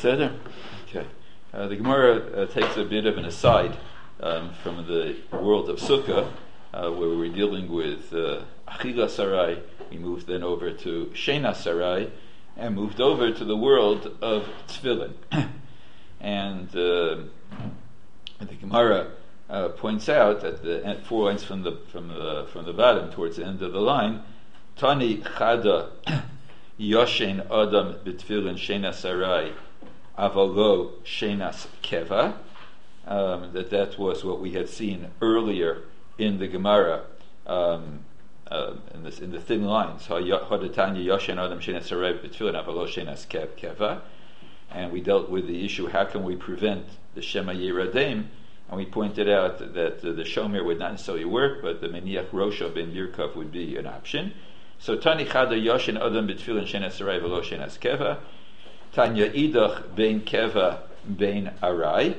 Beseder? Okay. The Gemara takes a bit of an aside from the world of Sukkah, where we're dealing with Achila Sarai. We moved then over to Shena Sarai, and moved over to the world of Tefillin. And the Gemara points out at 4 lines from the bottom towards the end of the line, Tani Chada Yoshen Adam B'Tefillin Shena Sarai Avalo Shenas Keva. That was what we had seen earlier in the Gemara, in the thin lines. Hadatanya Yoshen Adam Shenas Sarai B'Tefillin Avalo Shenas Keva. And we dealt with the issue: how can we prevent the Shema Yiradim? And we pointed out that the Shomer would not necessarily work, but the Meniach Rosha ben Yirkov would be an option. So Tani Chada Yoshin Adam B'Tefillin Shenas Sarai V'lo Shenas Keva. Tanya Idach Bein Keva Bein Arai.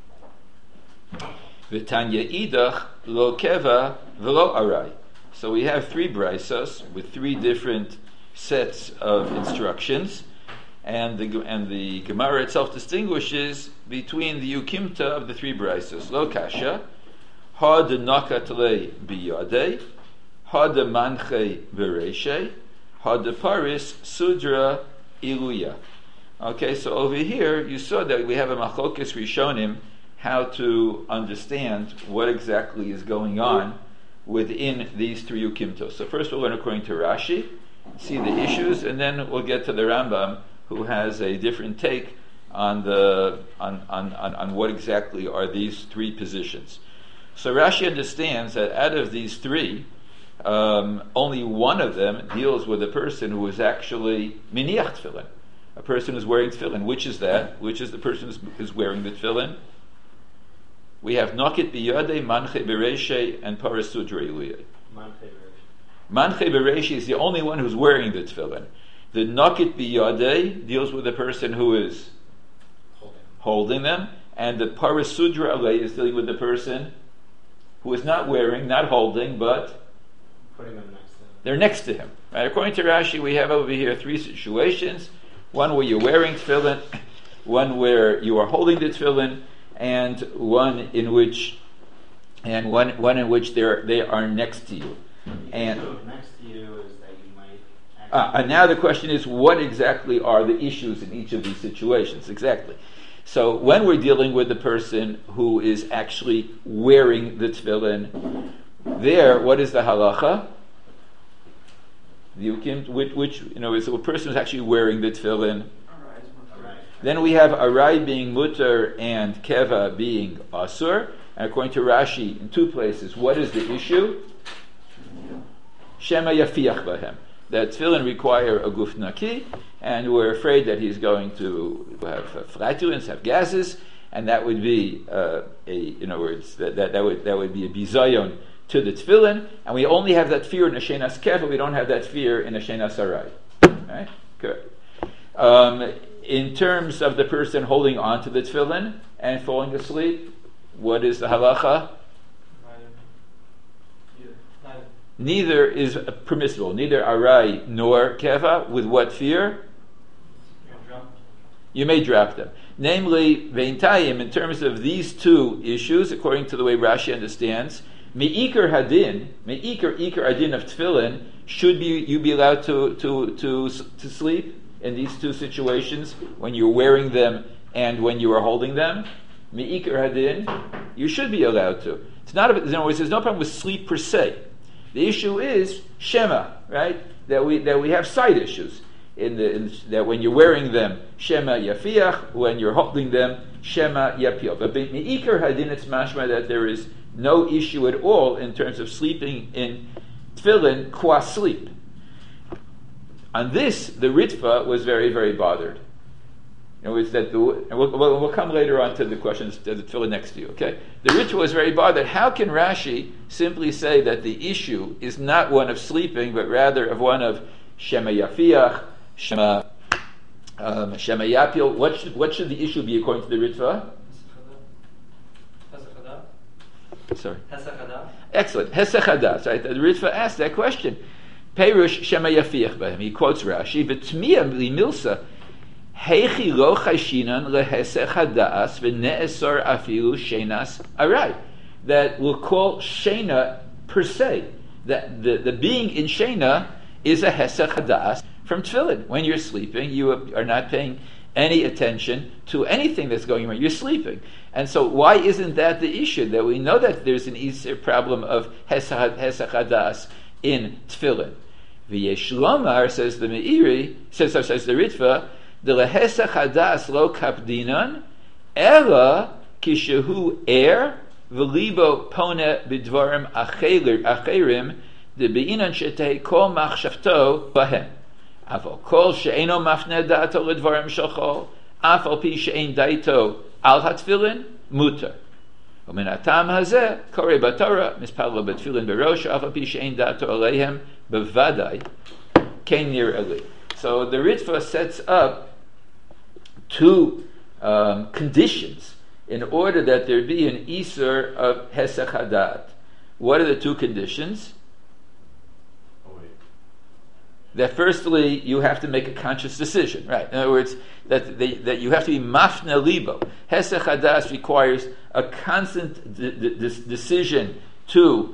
V'Tanya Idach Lo Keva V'lo Arai. So we have 3 braisos with 3 different sets of instructions, and the Gemara itself distinguishes between the Yukimta of the 3 braisos. Lo Kasha, Ha de Nakatle Biyadei, Ha de Manche Bereshe, Ha de Paris Sudra Iluya. Okay, so over here you saw that we have a Machlokas Rishonim, how to understand what exactly is going on within these 3 Yukimtos. So first we'll learn according to Rashi, see the issues, and then we'll get to the Rambam, who has a different take on what exactly are these 3 positions. So Rashi understands that out of these 3, only one of them deals with a person who is actually miniach tefillin, a person who's wearing tefillin. Which is that? Which is the person who's wearing the tefillin? We have Nokit Biyadei, Manche Bereshe, and Parasudra Iluyah. Manche Bereshe is the only one who's wearing the tefillin. The Nokit Biyadei deals with the person who is holding them, and the Parasudra Alei is dealing with the person who is not wearing, not holding, but putting them next to him. They're next to him. Right? According to Rashi, we have over here 3 situations: one where you're wearing tefillin, one where you are holding the tefillin, and one in which they are next to you. And so next to you is that you might. And now the question is, what exactly are the issues in each of these situations? Exactly. So when we're dealing with the person who is actually wearing the tefillin, there, what is the halacha? Which is a person who's actually wearing the tefillin. Then we have arai being mutter and keva being asur. And according to Rashi, in 2 places, what is the issue? Shema yafiach bahem. That tefillin require a guf naki, and we're afraid that he's going to have flatulence, have gases, and that would be that would be a bizayon to the tefillin, and we only have that fear in a shenas keva. We don't have that fear in a shenas arai. Right? Good. In terms of the person holding on to the tefillin and falling asleep, what is the halacha? Neither is permissible, neither arai nor keva. With what fear? You may drop them. Namely, veintayim, in terms of these 2 issues, according to the way Rashi understands, me'ikar adin of tefillin, should you be allowed to sleep in these 2 situations, when you're wearing them and when you are holding them? Me'ikar hadin, you should be allowed to. It's not. In other words, there's no problem with sleep per se. The issue is shema, right? That we have side issues that when you're wearing them, shema yafiach. When you're holding them, shema yapil. But me'ikar hadin, it's mashma that there is no issue at all in terms of sleeping in tefillin qua sleep. On this, the Ritva was very, very bothered. And we'll come later on to the questions to the tefillin next to you. Okay, the Ritva was very bothered. How can Rashi simply say that the issue is not one of sleeping, but rather of one of shema yafiach, shema yapil? What should the issue be according to the Ritva? Sorry. Excellent. Hesachadas. Right. The Ritva asked that question. Perush shema yafiach b'hem. He quotes Rashi. V'tmiyah li milsa. Heichi lo chayshinan lehesech hadas v'ne'esor afilu shenas aray. That we'll call shena per se. That the being in shena is a hesech hadas from tefillin. When you're sleeping, you are not paying any attention to anything that's going on. You're sleeping. And so why isn't that the issue? That we know that there's an easier problem of hesech hadas in tefillin. V'yesh lomar, says the Meiri, says the Ritva, the lehesech hadas lo kapdinon, ela kishehu er, v'libo pone b'dvarim acherim, de be'inan shetei kol machshavto bahem. Aval kol she'eno mafne da'ato l'dvarim shachol, af al pi she'en daito al hatfilin, mutar. ומן הטעם הזה, קורא בתורה, מספר בתפילין בראש, אף על פי שאין דעתו עליהם, בוודאי, כן נראה לי. So the Ritva sets up two conditions in order that there be an Isur of Hesech Hadat. What are the two conditions? That firstly, you have to make a conscious decision, right? In other words, that you have to be mafna libo. Hesech hadas requires a constant decision to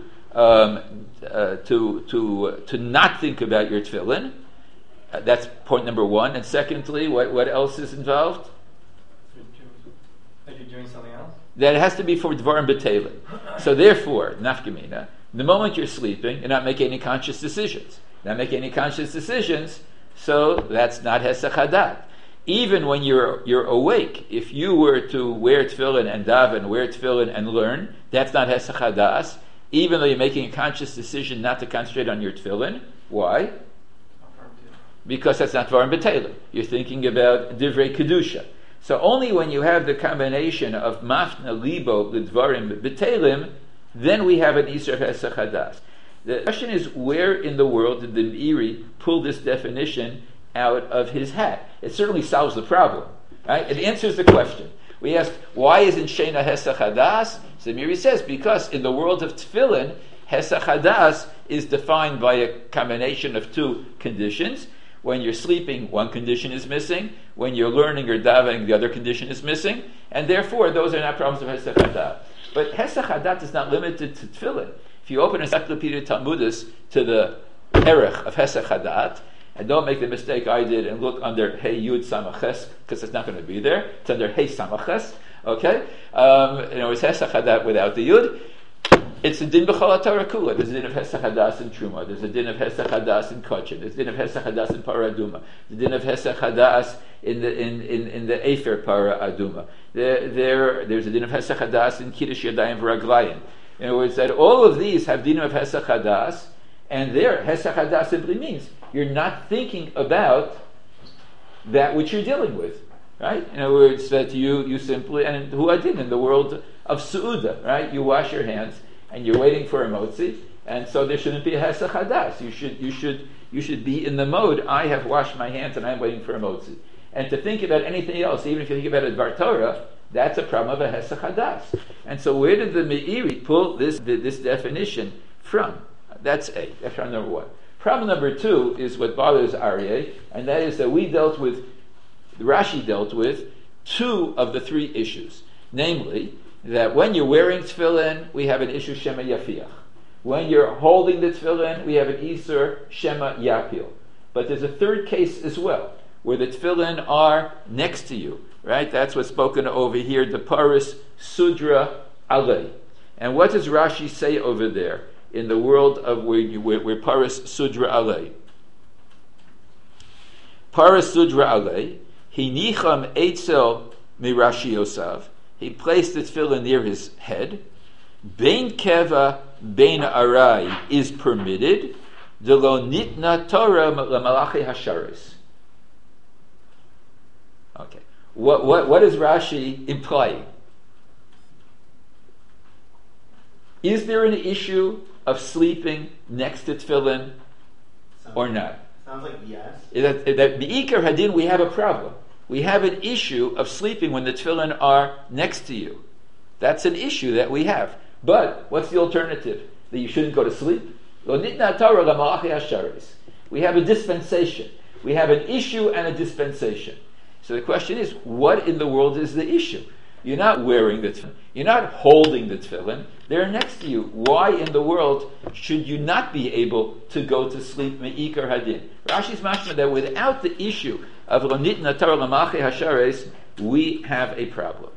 not think about your tefillin. That's point number one. And secondly, what else is involved? That you're doing something else? That it has to be for dvarim b'teilin. So therefore, nafkamina, the moment you're sleeping, you're not making any conscious decisions. Not make any conscious decisions, so that's not hesech hadat. Even when you're awake, if you were to wear tefillin and daven, wear tefillin and learn, that's not hesech hadas. Even though you're making a conscious decision not to concentrate on your tefillin, why? Because that's not dvarim b'teilin. You're thinking about divrei kedusha. So only when you have the combination of mafna libo l'dvarim b'teilim, then we have an isur of hesech hadas. The question is, where in the world did the Meiri pull this definition out of his hat? It certainly solves the problem, right? It answers the question. We ask, why isn't Shena Hesech Hadas? So the Meiri says, because in the world of Tefillin, Hesech Hadas is defined by a combination of two conditions. When you're sleeping, one condition is missing. When you're learning or davening, the other condition is missing. And therefore, those are not problems of Hesech Hadas. But Hesech Hadas is not limited to Tefillin. If you open Encyclopedia Talmudis to the Erech of Hesech Hadat, and don't make the mistake I did and look under Hey Yud Samaches, because it's not going to be there. It's under Hey Samaches, okay? It's Hesech Hadat without the Yud. It's a din b'chol HaTorah kula. There's a din of Hesech Hadas in Truma. There's a din of Hesech Hadas in Kochin. There's a din of Hesech Hadas in Paraduma. There's a din of Hesech Hadas in the Efer Paraduma. There's a din of Hesech Hadas in Kiddush Yadayim V'Raglayim. In other words, that all of these have din of Hesech Hadas, and there, Hesech Hadas simply means you're not thinking about that which you're dealing with, right? In other words, that you simply, and who I did in the world of Su'uda, right? You wash your hands, and you're waiting for a motzi, and so there shouldn't be a Hesech Hadas. You should be in the mode, I have washed my hands, and I'm waiting for a motzi. And to think about anything else, even if you think about a Dvar Torah, that's a problem of a Hesech Hadas. And so where did the Meiri pull this definition from? That's A. That's problem number one. Problem number two is what bothers Aryeh, and that is that Rashi dealt with two of the three issues. Namely, that when you're wearing tefillin, we have an issue Shema Yafiach. When you're holding the tefillin, we have an Isur Shema Yapil. But there's a third case as well, where the tefillin are next to you. Right? That's what's spoken over here, the Paris Sudra Alei. And what does Rashi say over there in the world of where Paris Sudra Alei? Paris Sudra Alei, Hinicham Eitzel Mirashi Yosav. He placed the tefillin near his head. Bein Keva, Bein Arai is permitted. Delo Nitna Torah Malachi Hasharis. Okay. What is Rashi implying? Is there an issue of sleeping next to tefillin or not? Sounds like yes. That Be'ikar Hadin, we have a problem. We have an issue of sleeping when the tefillin are next to you. That's an issue that we have. But what's the alternative? That you shouldn't go to sleep? We have a dispensation. We have an issue and a dispensation. So the question is, what in the world is the issue? You're not wearing the tefillin. You're not holding the tefillin. They're next to you. Why in the world should you not be able to go to sleep me'ikar hadin? Rashi's mashma that without the issue of lo nitna Torah l'malchei hashares, we have a problem.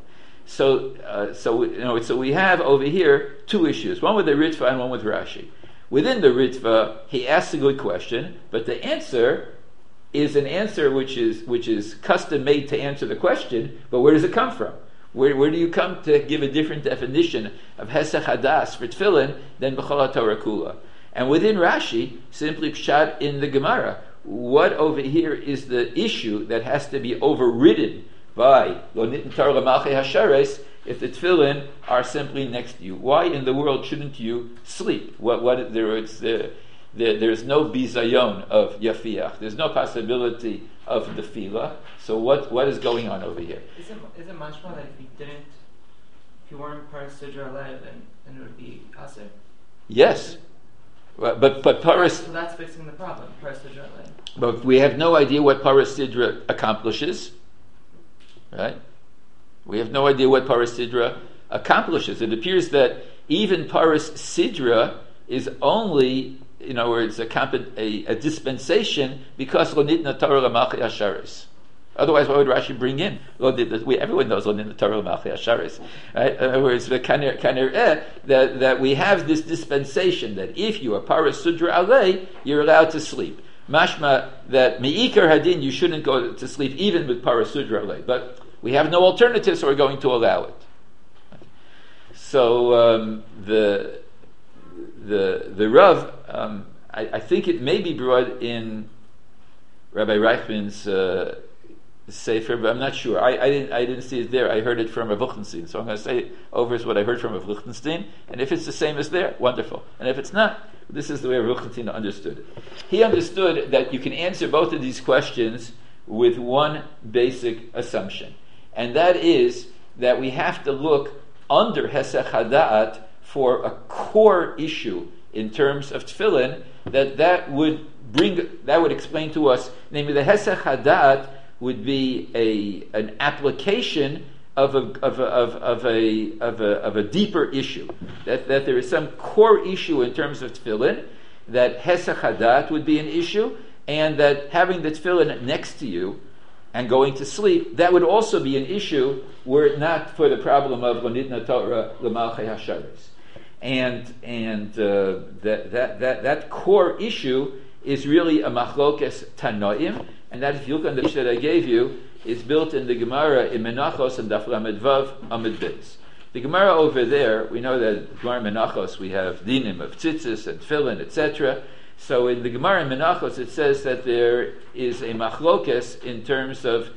So we have over here two issues: one with the Ritva and one with Rashi. Within the Ritva, he asks a good question, but the answer is an answer which is custom made to answer the question. But where does it come from? Where do you come to give a different definition of Hesach Hadas for Tefillin than B'chol HaTorah Kula? And within Rashi, simply pshat in the Gemara, what over here is the issue that has to be overridden by Lo Nitn Torah L'Malchei Hashares if the Tefillin are simply next to you? Why in the world shouldn't you sleep? There's no bizayon of yafiach. There's no possibility of tefillah. So what is going on over here? Is it mashma that if you weren't part of Sidra Alev, then it would be aser? Yes, but Paras. So that's fixing the problem. Paras Sidra Alev. But we have no idea what Paras Sidra accomplishes, right? We have no idea what Paras Sidra accomplishes. It appears that even Paras Sidra is only, where it's a dispensation because lo nitna Torah l'malchei hashares. Otherwise, why would Rashi bring in? Everyone knows lo nitna Torah l'malchei hashares. Right? In other words, that we have this dispensation that if you are paras sudra alei, you're allowed to sleep. Mashma that me'ikar hadin, you shouldn't go to sleep even with paras sudra alei. But we have no alternative, so we're going to allow it. So the Rav, I think it may be brought in Rabbi Reichman's Sefer, but I'm not sure. I didn't see it there. I heard it from Rav Lichtenstein, so I'm going to say over is what I heard from Rav Lichtenstein. And if it's the same as there, wonderful. And if it's not, this is the way Rav Lichtenstein understood it. He understood that you can answer both of these questions with one basic assumption, and that is that we have to look under Hesach Hada'at for a core issue in terms of tefillin that would explain to us, namely the Hesach Hada'at would be an application of a deeper issue, that there is some core issue in terms of tefillin, that Hesach Hada'at would be an issue, and that having the tefillin next to you and going to sleep, that would also be an issue were it not for the problem of Lo Nitna Torah L'Malchei Hashares. And that core issue is really a machlokes tanoim, and that, if you look on the page that I gave you, is built in the Gemara in Menachos and Daf Lamed Vav Amud Beis. The Gemara over there, we know that Gemara Menachos we have dinim of tzitzis and tefillin, etc. So in the Gemara in Menachos it says that there is a machlokes in terms of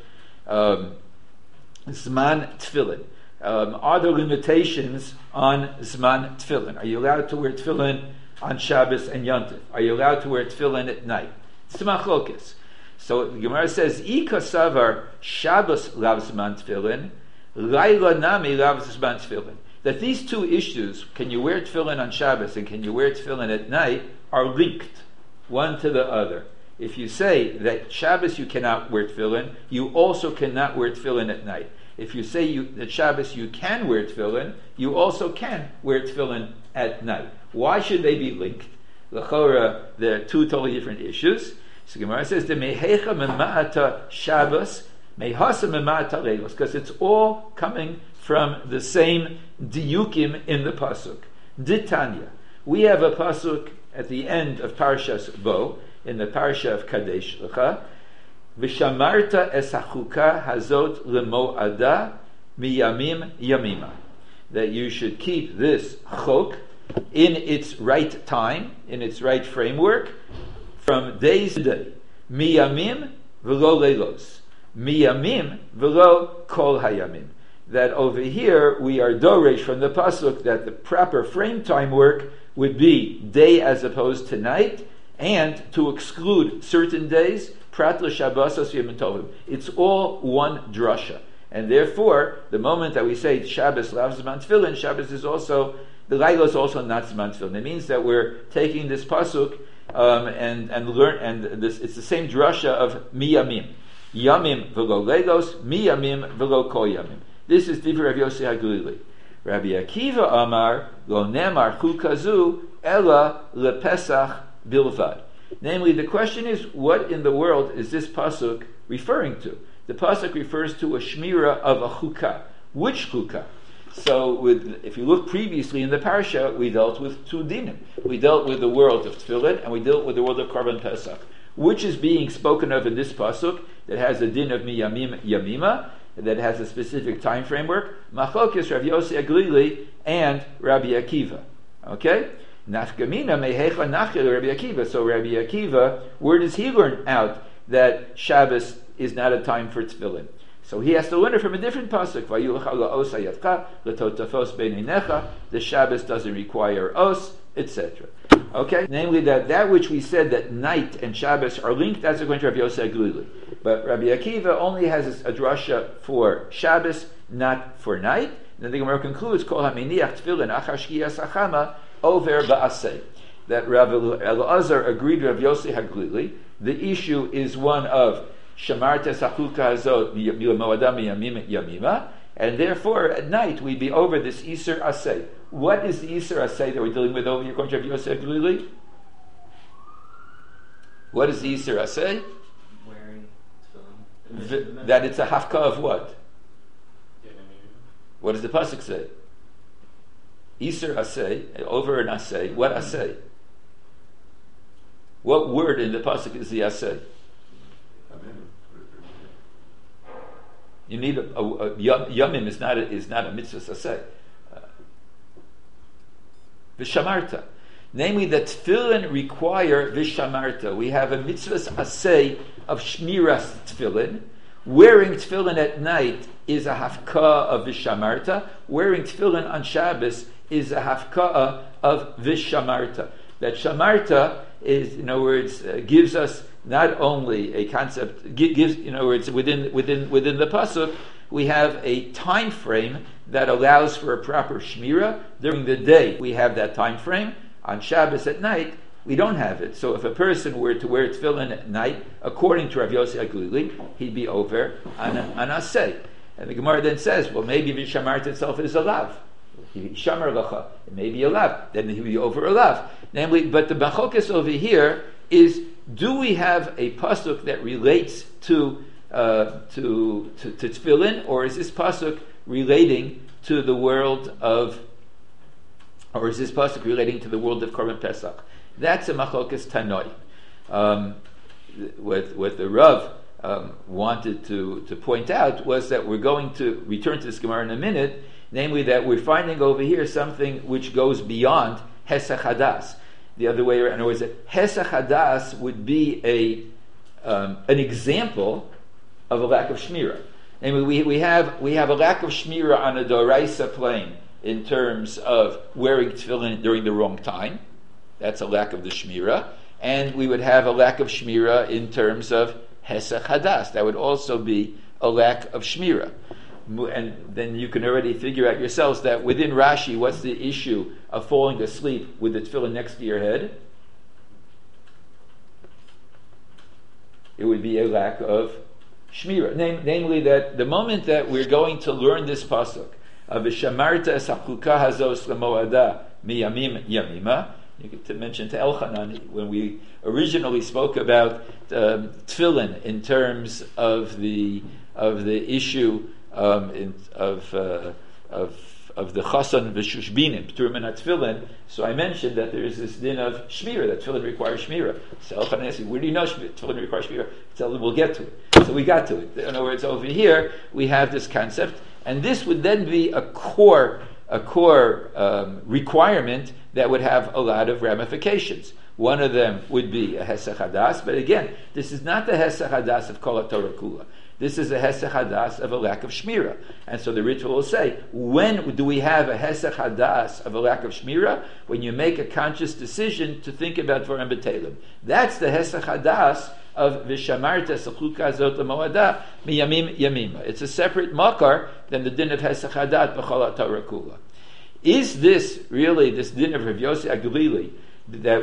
zman tefillin. Are there limitations on zman tefillin? Are you allowed to wear tefillin on Shabbos and Yontif? Are you allowed to wear tefillin at night? It's machlokes. So the Gemara says, Ika savar Shabbos lav zman tefillin, Laila nami lav zman tefillin. That these two issues, can you wear tefillin on Shabbos and can you wear tefillin at night, are linked one to the other. If you say that Shabbos you cannot wear tefillin, you also cannot wear tefillin at night. If you say that Shabbos you can wear tefillin, you also can wear tefillin at night. Why should they be linked? L'chora, they're two totally different issues. So Gemara says, the mehecha mema'ata Shabbos, mehasa mema'ata leilos, because it's all coming from the same diyukim in the pasuk. Ditanya. We have a pasuk at the end of Parshas Bo, in the Parsha of Kadesh Lecha, V'shamarta es hachuka hazot lemo'ada miyamim yamima. That you should keep this chok in its right time, in its right framework, from days to day. Miyamim v'lo leilos. Miyamim v'lo kol hayamim. That over here we are doresh from the pasuk that the proper frame time work would be day as opposed to night, and to exclude certain days, prat l'shabbos yom tovim. It's all one drasha, and therefore the moment that we say Shabbos lav zman tefillin, Shabbos is also, the Laila is also not zman tefillin. It means that we're taking this pasuk and learn, and this, it's the same drasha of miyamim. Yamim v'lo leilos, mi yamim v'lo kol yamim. This is Divrei Rav Yossi HaGlili. Rabbi Akiva Amar, lo nemar chukazu, ela lepesach bilvad. Namely, the question is, what in the world is this pasuk referring to? The pasuk refers to a shmira of a chukah. Which chukah? So, if you look previously in the parasha, we dealt with two dinim. We dealt with the world of tefillin, and we dealt with the world of Korban Pesach. Which is being spoken of in this pasuk that has a din of miyamim yamima, that has a specific time framework? Machlokes Rav Yossi HaGlili and Rabbi Akiva. Okay? Nafkamina mehecha nachil Rabbi Akiva. So Rabbi Akiva, where does he learn out that Shabbos is not a time for tefillin? So he has to learn it from a different pasuk. The Shabbos doesn't require os, etc. Okay? Namely, that which we said that night and Shabbos are linked, that's according to Rabbi Yossi HaGlili. But Rabbi Akiva only has a drasha for Shabbos, not for night. Then the Gemara concludes, Kol haminiach tefillin achar shkiyas achama over ba'aseh. That Rabbi Elazar agreed with Rabbi Yossi HaGlili. The issue is one of Shamarta Sachuka Hazot Moadam Yamima, and therefore at night we'd be over this Iser Aseh. What is the Iser Aseh that we're dealing with over here, according to Rabbi Yossi HaGlili? What is the Iser Aseh? Wearing tefillin. That it's a hafka of what? What does the pasuk say? Iser Aseh, over an Aseh. What Aseh? What word in the pasuk is the Aseh? You need yamim is not a mitzvah aseh. Vishamarta, namely that tefillin require vishamarta. We have a mitzvah aseh of shmiras tefillin. Wearing tefillin at night is a hafka of vishamarta. Wearing tefillin on Shabbos is a hafka of vishamarta. That shamarta is, in other words, gives us not only a concept, gives, in other words, within the pasuk, we have a time frame that allows for a proper shmira. During the day, we have that time frame. On Shabbos at night, we don't have it. So if a person were to wear tefillin at night, according to Rav Yossi HaGlili, he'd be over on aseh. And the Gemara then says, well, maybe Vishamart itself is a lav. Shamar lacha, it may be a lav. Then he'd be over a lav. Namely, but the bachokes over here is, do we have a pasuk that relates to tefillin, or is this pasuk relating to the world of, or is this pasuk relating to the world of Korban Pesach? That's a machlokas tanoi. What the Rav wanted to point out was that we're going to return to this Gemara in a minute, namely that we're finding over here something which goes beyond Hesach Hadas. The other way around, in other words, Hesach Hadas would be an example of a lack of shmira. Namely, we have a lack of shmira on a doraisa plane in terms of wearing tefillin during the wrong time. That's a lack of the shmira. And we would have a lack of shmira in terms of Hesach Hadas. That would also be a lack of shmira. And then you can already figure out yourselves that within Rashi, what's the issue of falling asleep with the tefillin next to your head? It would be a lack of shmira. Namely, that the moment that we're going to learn this pasuk of Vishamarta Sachuka Hazos Lemoada Miyamim Yamima, you get to mention to Elchanan when we originally spoke about tefillin in terms of the issue of the chasan v'shushbinim p'turim tefillin. So I mentioned that there is this din of shmira, that tefillin requires shmira. So Elchanan asked me, where do you know tefillin requires shmira? So we'll get to it. So we got to it. In other words, over here we have this concept, and this would then be a core requirement that would have a lot of ramifications. One of them would be a Hesach Hadas, but again, this is not the Hesach Hadas of Kol HaTorah Kula. This is a Hesach Hadas of a lack of Shmira. And so the ritual will say, when do we have a Hesach Hadas of a lack of Shmira? When you make a conscious decision to think about Dvarim B'Telim. That's the Hesach Hadas of Vishamarta Sachuka Zot L'Moada Miyamim Yamima. It's a separate makar than the din of Hesach Hadat B'Chol HaTorah Kula. Is this really, this din of Rav Yossi HaGlili, that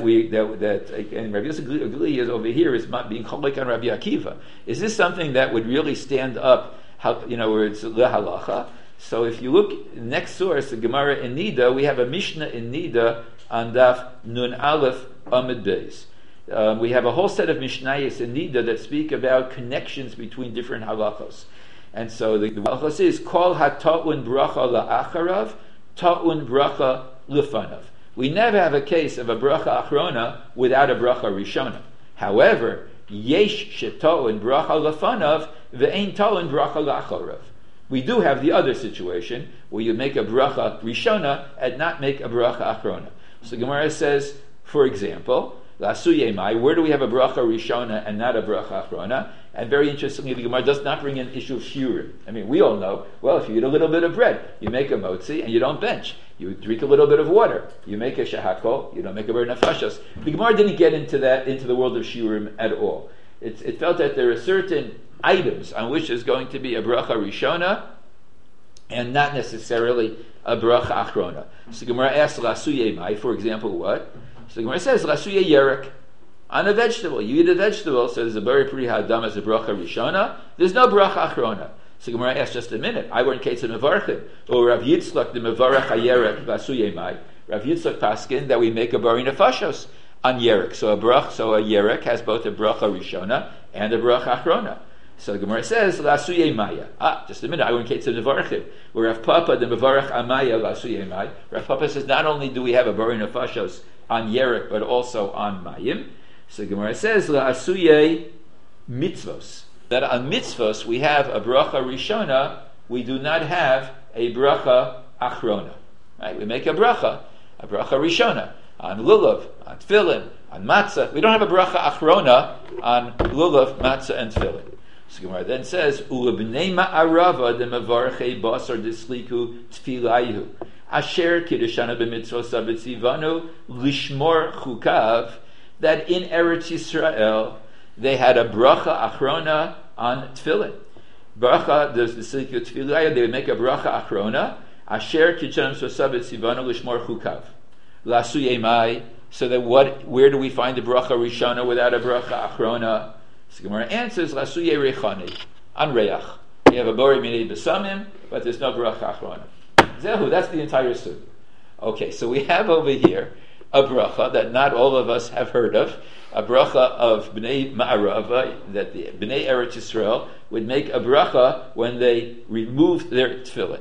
and Rabbi Yosef Glili is over here is being cholek on Rabbi Akiva. Is this something that would really stand up? Where it's lehalacha? So if you look next source, the Gemara in Nida, we have a Mishnah in Nida on Daf Nun Aleph Amud Beis. We have a whole set of Mishnayos in Nida that speak about connections between different halachos. And so the halachos is Kol HaTa'un Bracha La'acharav, Ta'un Bracha Lefanav. We never have a case of a bracha achrona without a bracha rishona. However, yesh sheta'un bracha lefanav ve'ein ta'un bracha la'acharav. We do have the other situation where you make a bracha rishona and not make a bracha achrona. So Gemara says, for example, la'asuyei mai, where do we have a bracha rishona and not a bracha achrona? And very interestingly, the Gemara does not bring an issue of shiurim. I mean, we all know, well, if you eat a little bit of bread, you make a motzi and you don't bench. You drink a little bit of water, you make a shahako, you don't make a ber nefashos. The Gemara didn't get into the world of shiurim at all. It felt that there are certain items on which there's going to be a bracha rishona and not necessarily a bracha achrona. So the Gemara asks, la'asuyei mai, for example, what? So the Gemara says, la'asuyei yerek. On a vegetable, you eat a vegetable, so there's a bari pri ha'adam as a bracha rishona, there's no bracha achrona. So Gemara asked, just a minute, I weren't case of mevarchim, or Rav Yitzchak the mevarach hayerek v'asuyei mai. Rav Yitzchak paskin that we make a bari nefashos on yerek. So a yerek has both a bracha rishona and a bracha achrona. So the Gemara says, la'asuyei maya. Just a minute, I weren't case of mevarchim, where Rav Papa the mevarach amaya la'asuyei mai. Rav Papa says, not only do we have a bari nefashos on yerek, but also on mayim. So the Gemara says, la'asuyei mitzvos. That on mitzvos we have a bracha rishona, we do not have a bracha achrona. Right? We make a bracha rishona on lulav, on tefillin, on matzah. We don't have a bracha achrona on lulav, matzah, and tefillin. So Gemara then says, ulebnei ma'arava de mevarchei basar disliku tfilayu asher kiddushana b'mitzvos avitzivanu lishmor chukav. That in Eretz Yisrael they had a bracha achrona on tefillin. Bracha, there's the Silikut Tefillah, they would make a bracha achrona, asher kiddushana b'mitzvos lishmor chukav. La'asuyei mai, so that where do we find the bracha rishona without a bracha achrona? So Gemara answers, la'asuyei rechani, on reach. You have a bori minei besamim, but there's no bracha achrona. Zehu, that's the entire suit. Okay, so we have over here a bracha that not all of us have heard of, a bracha of Bnei Ma'arava, that the Bnei Eretz Yisrael would make a bracha when they removed their tefillin.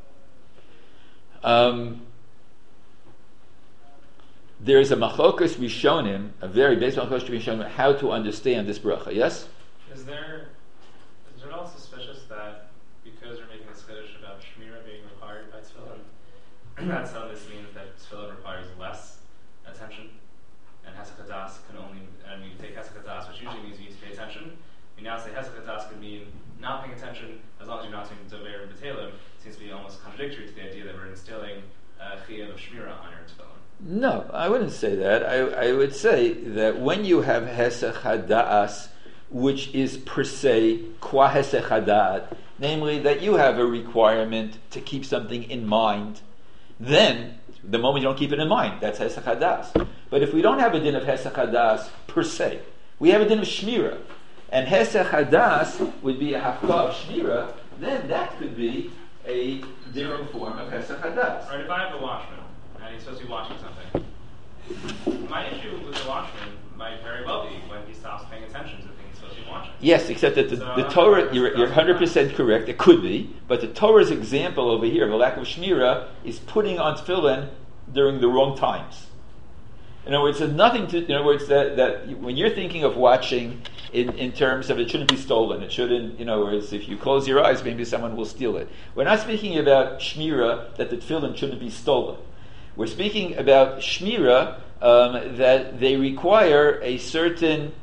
There is a machlokas rishonim, a very basic machlokas rishonim, how to understand this bracha. Yes? Is it all suspicious that because we're making this chiddush about shmira being required by tefillin, that somehow this means that tefillin requires less attention, and hesek hadas can only, and you take hesek hadas, which usually means you need to pay attention. We now say hesek hadas could mean not paying attention as long as you're not doing dover b'telim. It seems to be almost contradictory to the idea that we're instilling a chiyuv of shmira on your tefillin. No, I wouldn't say that. I would say that when you have hesek hadas, which is per se qua hesek hadat, namely that you have a requirement to keep something in mind, then the moment you don't keep it in mind, that's hesek hadas. But if we don't have a din of hesek hadas per se, we have a din of shmira, and hesek hadas would be a hafka of shmira, then that could be a different form of hesek hadas. Right, if I have a watchman, and he's supposed to be watching something, my issue with the watchman might very well be when he stops paying attention to the thing he's supposed to be watching. Yes, except that the Torah, you're 100% correct, it could be, but the Torah's example over here of a lack of shmira is putting on tefillin during the wrong times. In other words, there's nothing to, in other words, that when you're thinking of watching in terms of it shouldn't be stolen, it shouldn't, in other words, if you close your eyes, maybe someone will steal it. We're not speaking about shmira, that the tefillin shouldn't be stolen. We're speaking about shmira, that they require a certain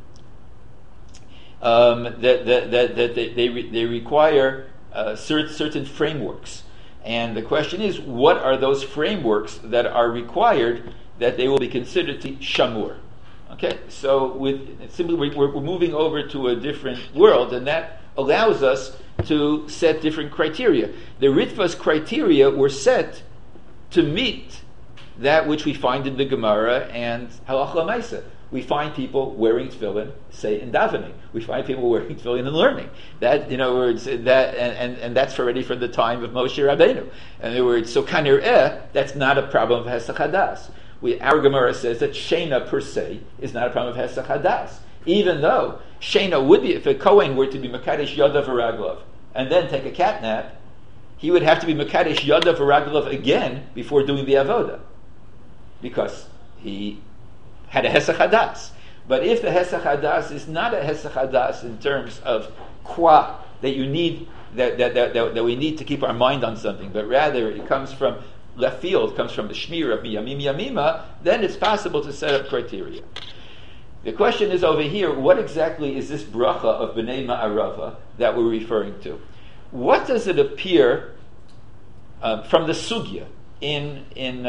they require certain frameworks, and the question is, what are those frameworks that are required that they will be considered to shamur? Okay, so we're moving over to a different world, and that allows us to set different criteria. The Ritva's criteria were set to meet that which we find in the Gemara and Halach L'Maisa. We find people wearing tefillin, say in davening. We find people wearing tefillin and learning. That, in other words, that and that's already from the time of Moshe Rabbeinu. In other words, so kanir'eh, that's not a problem of Hesach Hadas. Our Gemara says that Shena per se is not a problem of Hesach Hadas. Even though Shena would be, if a Kohen were to be Mekadesh Yodav V'Raglov and then take a cat nap, he would have to be Mekadesh Yodav V'Raglov again before doing the Avodah, because he had a Hesach Hadas. But if the Hesach Hadas is not a Hesach Hadas in terms of qua, that you need, that we need to keep our mind on something, but rather it comes from left field, comes from the Shmir of Miyamim Yamima, then it's possible to set up criteria. The question is over here, what exactly is this bracha of B'nai Ma'arava that we're referring to? What does it appear from the sugya in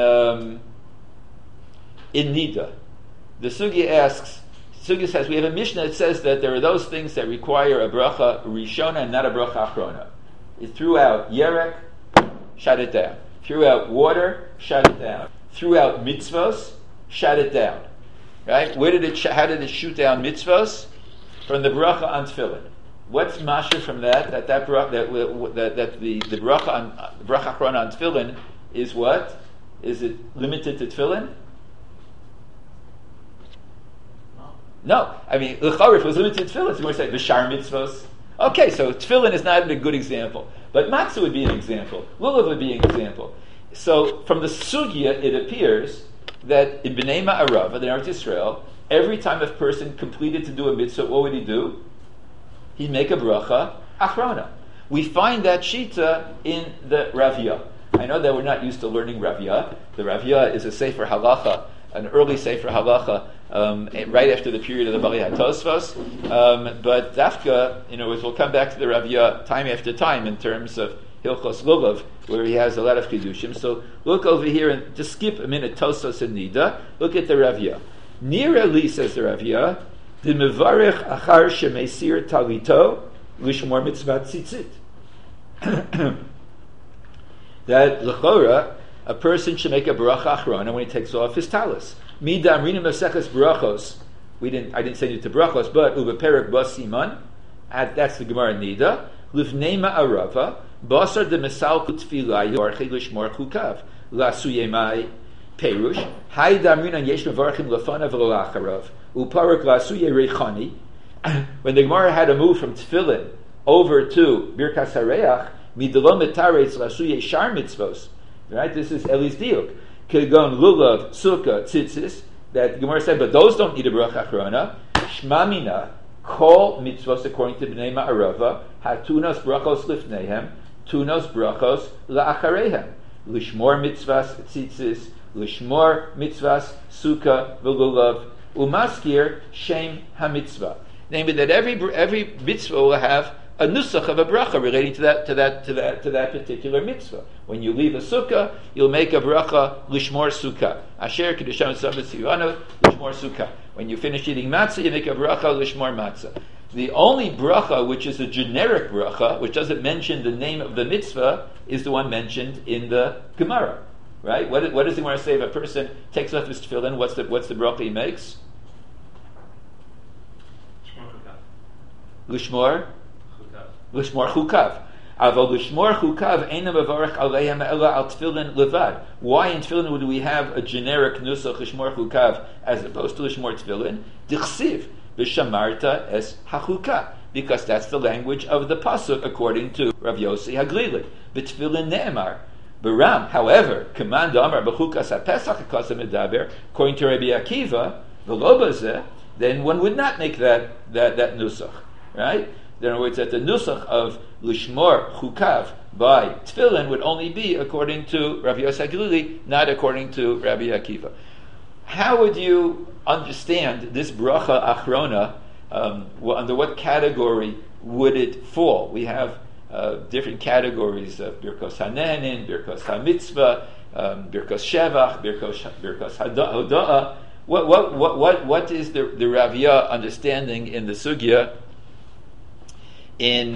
Nida? The sugya asks, sugya says, we have a Mishnah that says that there are those things that require a bracha rishona and not a bracha achrona. It threw out yerek, shut it down. Threw out water, shut it down. Threw out mitzvos, shut it down. Right? How did it shoot down mitzvos? From the bracha on tefillin. What's masha from that? That the bracha on bracha achrona on tefillin is what? Is it limited to tefillin? No. I mean, l'chorif was limited to tefillin. So you want to say v'shar mitzvos. Okay, so tefillin is not a good example, but matzah would be an example. Lulav would be an example. So from the sugya, it appears that in B'nai Ma'arava, in Eretz Yisrael, every time a person completed to do a mitzvah, what would he do? He'd make a bracha achrona. We find that shita in the Raviyah. I know that we're not used to learning Raviyah. The Raviyah is a sefer halacha, an early sefer halacha, right after the period of the Bali HaTosfos. But Dafka, we'll come back to the Raviyah time after time in terms of Hilchos Lulav, where he has a lot of Kiddushim. So look over here and just skip a minute Tosfos and Nida. Look at the Raviyah. Nira li, says the Raviyah, the mevarech achar shemesir talito lishmor mitzvat tzitzit. That l'chora, a person should make a bracha achrona when he takes off his talis. Mida amrina maseches brachos. I didn't send you to brachos, but ubeperek bas siman. That's the Gemara Nida. Livnei ma'arava basar de mesal kutfilai yorchei lishmor chukav lasuyemai perush hay damrina yesh mevarchim lafanav v'lacharav uparek lasuye reichani. When the Gemara had to move from tefillin over to birkas hareach, midlo metaretz lasuye shar mitzvos. Right? This is Eli's diuk. Kegon lulav sukkah tzitzis. That Gemara said, but those don't need a bracha achrona. Shmamina kol mitzvos according to B'nai Ma'arava hatunos brachos lifneihem tunos brachos la'achareihem lishmor mitzvas tzitzis lishmor mitzvas sukkah v'lulav umaskir shem hamitzvah. Namely, that every mitzvah will have a nusach of a bracha relating to that particular mitzvah. When you leave a sukkah, you'll make a bracha lishmor sukkah. Asher kedushan savet sivano lishmor sukkah. When you finish eating matzah, you make a bracha lishmor matzah. The only bracha which is a generic bracha, which doesn't mention the name of the mitzvah, is the one mentioned in the Gemara. Right? What does the Gemara say if a person takes off his tefillin? What's the bracha he makes? Lishmor chukav. Aval lishmor chukav eina mevarech aleihem ela al tefillin levad. Why in tefillin would we have a generic nusach lishmor chukav as opposed to lishmor tefillin? Dichsiv v'shamarta es hachukah, because that's the language of the pasuk according to Rav Yossi Haglili. V'tefillin ne'emar. Baram, however, command Amar b'chukas haPesach hakasa medaber, according to Rabbi Akiva, v'lo bazeh, then one would not make that nusach, right? In other words, that the nusach of lishmor chukav by tefillin would only be according to Rabbi Yossi Haglili, not according to Rabbi Akiva. How would you understand this bracha achrona? Under what category would it fall? We have different categories of birkos hanehenin, birkos hamitzvah, birkos shevach, birkos hoda'ah. What is the Raviyah understanding in the sugya in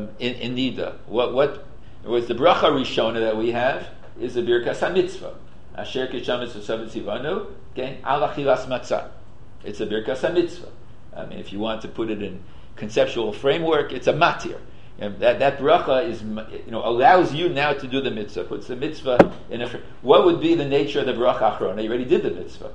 Nida? What was the bracha rishona that we have is the birkas hamitzvah. Asher Kisham Mitzvah Tzivanu, okay, Al Achilas Matzah. It's a Birkas HaMitzvah. I mean, if you want to put it in conceptual framework, it's a matir. And that bracha is, allows you now to do the mitzvah. Puts the mitzvah in a. What would be the nature of the bracha achrona? You already did the mitzvah.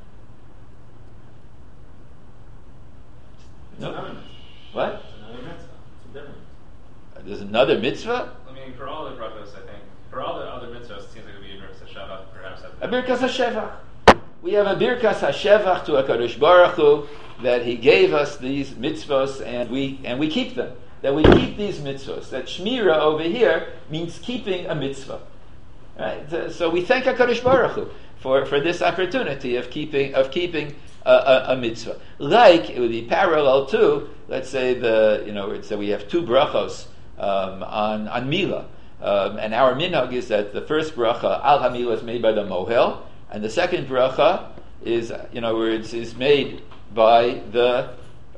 No. What? It's another mitzvah. It's a different. There's another mitzvah. I mean, for all the brachos, I think for all the other mitzvahs, it seems like it would be a birkas hashavach, perhaps. A birkas hashevach. We have a birkas hashevach to HaKadosh Baruch Hu that He gave us these mitzvahs, and we keep them. That we keep these mitzvahs. That shmira over here means keeping a mitzvah. Right? So we thank HaKadosh Baruch Hu for this opportunity of keeping a mitzvah. Like it would be parallel to, let's say we have two brachos on Mila, and our minhag is that the first bracha al hamila is made by the mohel, and the second bracha is is made by the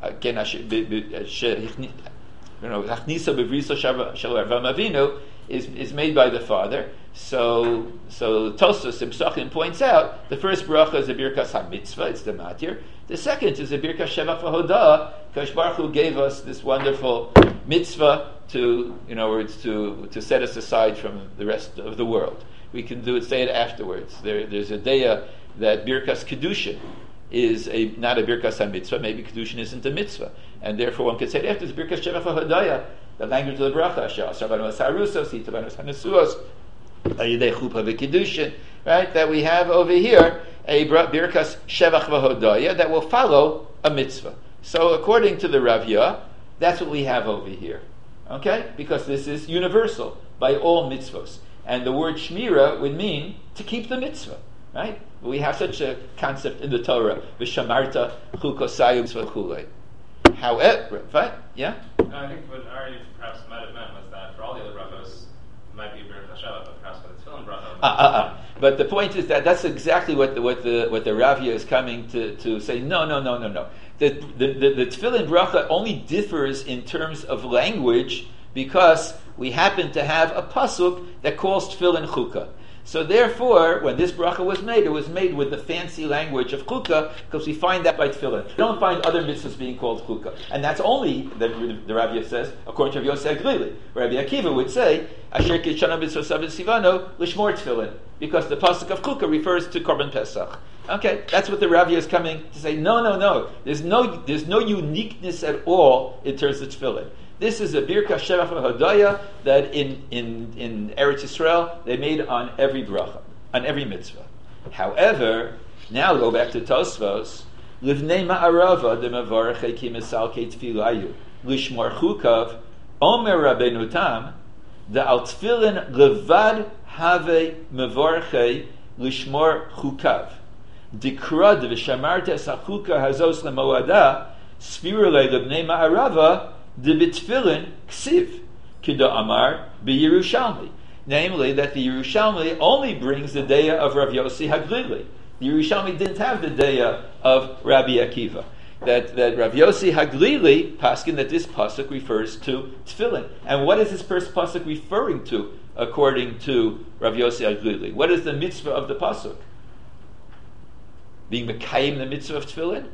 Hachnisa b'vrisa shel Avraham Avinu is made by the father. So Tosfos Psachim points out the first bracha is a birkas hamitzvah, it's the matir. The second is a birkas shevach v'hodah. Kadosh Baruch Hu gave us this wonderful mitzvah to set us aside from the rest of the world. We can say it afterwards. There's a daya that birkas kedushin is not a birkas hamitzvah. Maybe kedushin isn't a mitzvah, and therefore one could say it after. It's birkas shevach v'hodaya, the language of the bracha. Shabbanos harusos, hitabanos hanasuos, ayidei chupa v'kedushin. Right, that we have over here a birkas shevach v'hodaya that will follow a mitzvah. So according to the Rav Yah, that's what we have over here. Okay, because this is universal by all mitzvahs, and the word shmira would mean to keep the mitzvah. Right? We have such a concept in the Torah, v'shamarta chukosayim v'chulei. However, right? Yeah? I think what Ari perhaps might have meant was that for all the other brachos, it might be a birkas hashavach, but perhaps for the tefillin bracha. But the point is that that's exactly what the Rav Yah is coming to say. No. The tefillin bracha only differs in terms of language because we happen to have a pasuk that calls tefillin chukah. So therefore, when this bracha was made, it was made with the fancy language of chukah, because we find that by tefillin. We don't find other mitzvahs being called chukah. And that's only, the Rav Yah says, according to Rav Yosef Glili. Rabbi Akiva would say, Asher kishana b'tzvah sabed sivano, lishmor tefillin, because the pasuk of chukah refers to Korban Pesach. Okay, that's what the Rav Yah is coming to say. No. There's no uniqueness at all in terms of tefillin. This is a birkas shevach v'hodaya that in Eretz Yisrael they made on every bracha, on every mitzvah. However, now go back to Tosfos. Livnei ma'arava demavarechei ki mesalkei tfilayu lishmor chukav omer Rabbeinu Tam da al tfilin levad have mevarechei lishmor chukav dikrad v'shamarta sachuka hazos lemoada spirulei livnei ma'arava the bitfilin ksiv kida amar b'Yerushalmi, namely that the Yerushalmi only brings the daya of Rav Yossi Haglili. The Yerushalmi didn't have the daya of Rabbi Akiva. That Rav Yossi Haglili paskin that this pasuk refers to tefillin. And what is this first pasuk referring to according to Rav Yossi Haglili? What is the mitzvah of the pasuk? Being mekayim the mitzvah of tefillin?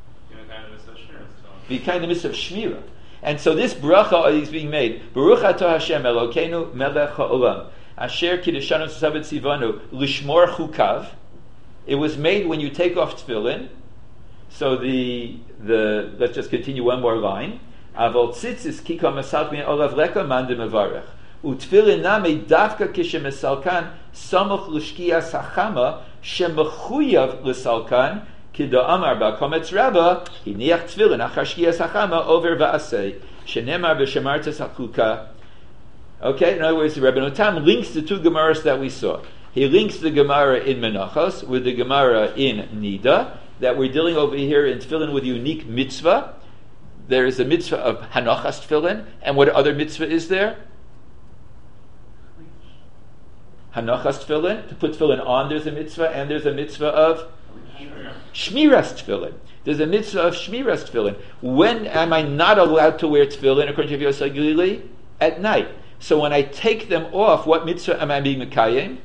Being mekayim the mitzvah of shmira. And so this bracha is being made. Baruch atah Hashem Elokeinu melech ha'olam asher kiddushanu sabed sivanu lishmor chukav. It was made when you take off tefillin. So the let's just continue one more line. Avol tzitzis kika masalt min olav leka man demevarech utefillin name davka kishemesalkan samuch l'shkias hachama shemechuyav l'salkan. Kida Amar Ba'Kometz Rabba Hiniach Tefillin Achar Shkias Hachama Over Va'asei Shenemar B'Shemarta Sachuka. Okay, in other words, the Rabbeinu Tam links the two Gemaras that we saw. He links the Gemara in Menachos with the Gemara in Nida, that we're dealing over here in Tefillin with a unique mitzvah. There is a mitzvah of Hanachas Tefillin, and what other mitzvah is there? Hanachas Tefillin. To put Tefillin on, there's a mitzvah, and there's a mitzvah of Shmiras tefillin. There's a mitzvah of Shmiras tefillin. When am I not allowed to wear tefillin according to Yosef Glili? At night. So when I take them off, what mitzvah am I being mekayim?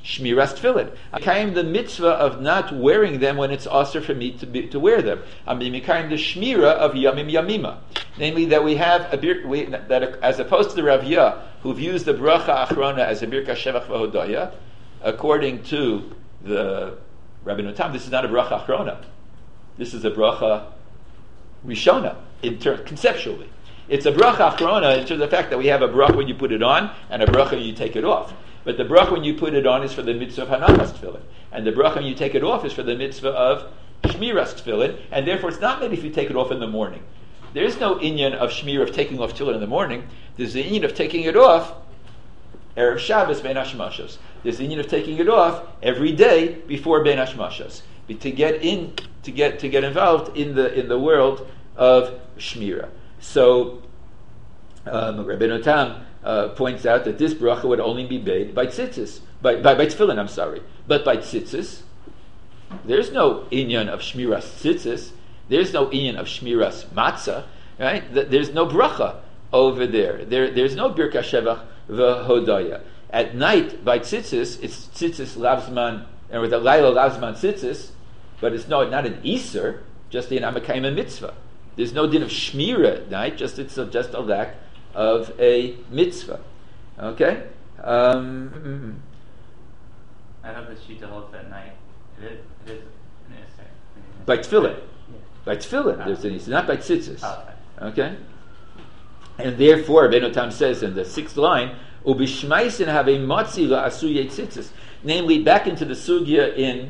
shmiras tefillin. I'm Mekayim the mitzvah of not wearing them when it's also for me to wear them. I'm Mekayim the shmira of yamim yamima. Namely, that we have that as opposed to the Rav Yah, who've used the bracha achrona as a birka shevach v'hodaya, according to the Rabbeinu Tam, this is not a bracha achrona. This is a bracha rishona, conceptually. It's a bracha achrona in terms of the fact that we have a bracha when you put it on and a bracha when you take it off. But the bracha when you put it on is for the mitzvah of hanachas tefillin, and the bracha when you take it off is for the mitzvah of shmiras tefillin, and therefore it's not maybe if you take it off in the morning. There is no inyan of shmir of taking off tefillin in the morning. There's the inyan of taking it off erev Shabbos ben hashmashos. There's the inyan of taking it off every day before ben hashmashos, to get involved in the world of shmira. So Rabbeinu Tam points out that this bracha would only be made by tzitzis, by tefillin. I'm sorry, but by tzitzis, there's no inyan of shmiras tzitzis. There's no inyan of shmiras matzah, right? There's no bracha over there. There's no birka shevach v'hodaya. At night, by tzitzis, it's tzitzis lavzman, and with a laila lavzman tzitzis, but it's not an iser, just in amakayim mitzvah. There's no din of shmira at night, it's just a lack of a mitzvah. Okay? I know the shita holds at night. It is an iser. By tefillin. By tefillin, there's an iser, not by tzitzis. Okay? And therefore, Rabbeinu Tam says in the 6th line, Ubishmaisin have a matzi la'asuye tzitzis. Namely, back into the sugya in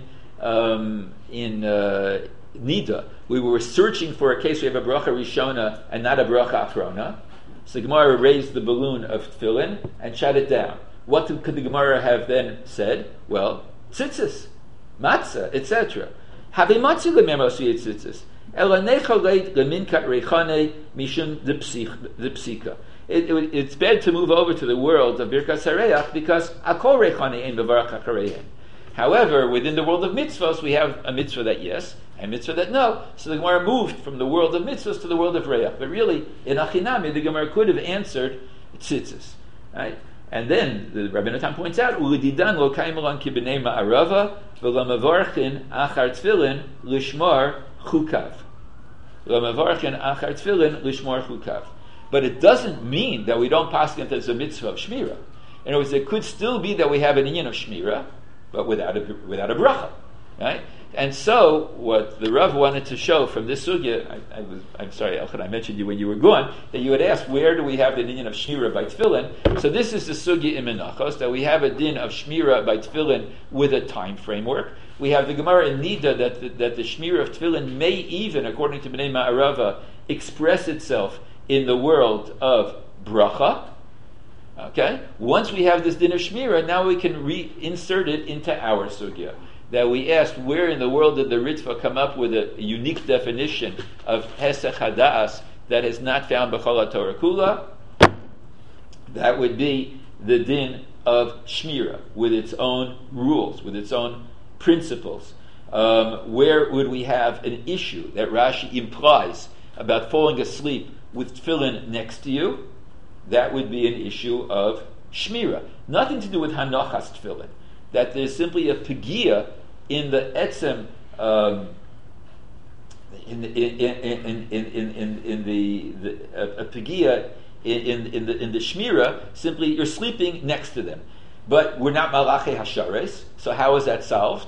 Nida, we were searching for a case we have a bracha rishona and not a bracha achrona. So the Gemara raised the balloon of tefillin and shut it down. What could the Gemara have then said? Well, tzitzis, matzah, etc. Have a matzah lemema asuye tzitzis. It's bad to move over to the world of Birkas Hareach because akol reichane ein bevarach achareihen. However, within the world of mitzvahs, we have a mitzvah that yes, and a mitzvah that no. So the Gemara moved from the world of mitzvahs to the world of reach. But really, in Achinami, the Gemara could have answered tzitzis, right? And then the Rabbeinu Tam points out, "Ulididan lo kaimelan ki b'nei ma'arava v'lamavarchin achar tefillin lishmar chukav." Lamavarchin achar tefillin lishmar chukav. But it doesn't mean that we don't pass it as a mitzvah of shmira. In other words, it could still be that we have an inyan of shmira, but without a bracha, right? And so, what the Rav wanted to show from this sugya, I'm sorry, Elchad, I mentioned you when you were gone, that you had asked, where do we have the din of shmira by tefillin? So this is the sugya in Menachos, that we have a din of shmira by tefillin with a time framework. We have the Gemara in Nida that the shmira of tefillin may even, according to Bnei Ma'arava, express itself in the world of bracha. Okay? Once we have this din of shmira, now we can reinsert it into our sugya. That we asked, where in the world did the Ritva come up with a unique definition of Hesech Hadas that is not found b'chol HaTorah Kula? That would be the din of shmira, with its own rules, with its own principles. Where would we have an issue that Rashi implies about falling asleep with tefillin next to you? That would be an issue of shmira. Nothing to do with hanachas tefillin. That there's simply a pegia in the etzem, a pegia in the shmira. Simply, you're sleeping next to them, but we're not malachi hashares. So how is that solved?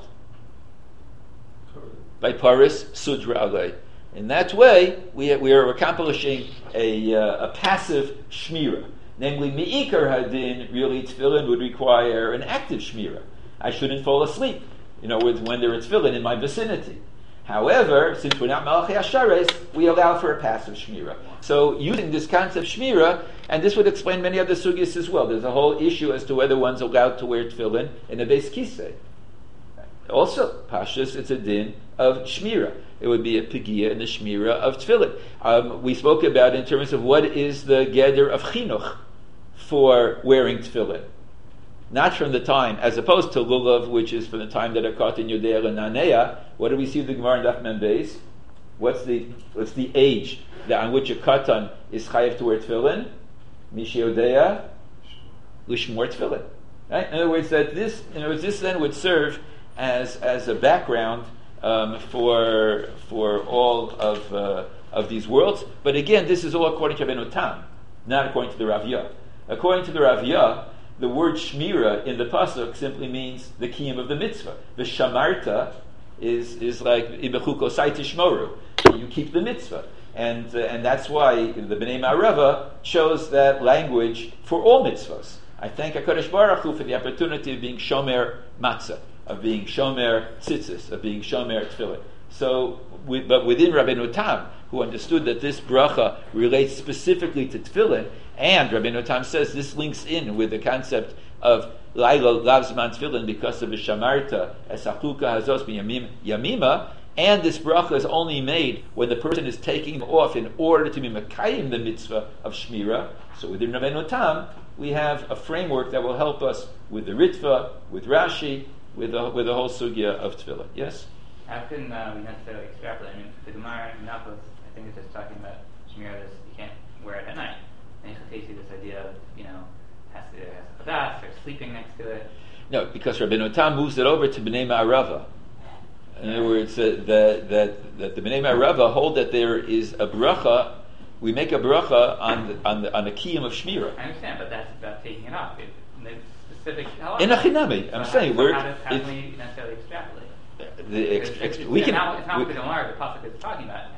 By paris sudra alei. In that way, we are accomplishing a passive shmira. Namely, me'ikar hadin, really tefillin would require an active shmira. I shouldn't fall asleep, when there is tefillin in my vicinity. However, since we're not malachi hashares, we allow for a passive shmira. So, using this concept shmira, and this would explain many other sugyas as well. There's a whole issue as to whether one's allowed to wear tefillin in a beis kisei. Also, pashtus, it's a din of shmira. It would be a pegia in the shmira of tefillin. We spoke about in terms of what is the geder of chinuch for wearing tefillin. Not from the time, as opposed to lulav, which is from the time that are caught in Yodea and Nanea. What do we see in the Gemara in Daf Mem Beis? What's the age that on which a katan is chayav to wear tefillin? Mishi Yodea, lishmor tefillin. Right? In other words, this then would serve as a background for all of these worlds. But again, this is all according to Rabbeinu Tam, not according to the Raviyah. According to the Raviyah, the word shmira in the pasuk simply means the kiyum of the mitzvah. The shamarta is like ibechuko sai tishmoru. You keep the mitzvah, and that's why the Bnei Ma'arava chose that language for all mitzvahs. I thank HaKadosh Baruch Hu for the opportunity of being shomer matzah, of being shomer tzitzis, of being shomer tefillin. So, but within Rabbeinu Tam, who understood that this bracha relates specifically to tefillin, and Rabbeinu Tam says this links in with the concept of Laila Lavzman Tefillin because of the Shamarta Esachuka Hazos B'Yamim Yamima, and this bracha is only made when the person is taking off in order to be Mekayim the mitzvah of Shmira. So within Rabbeinu Tam, we have a framework that will help us with the Ritva, with Rashi, with the whole sugya of tefillin. Yes? How can we necessarily extrapolate? I mean, the Gemara in Nafos, I think it's just talking about Shmira, this you can't wear it at night. And you see this idea of, has to chadas or sleeping next to it. No, because Rabbeinu Tam moves it over to Bnei Ma'arava. In other words, that the Bnei Ma'arava hold that there is a bracha. We make a bracha on the kiyum of Shmira. I understand, but that's about taking it off. In the specific in a chinami, I'm saying how can we necessarily extrapolate? It's not the Gemara the pasuk is talking about.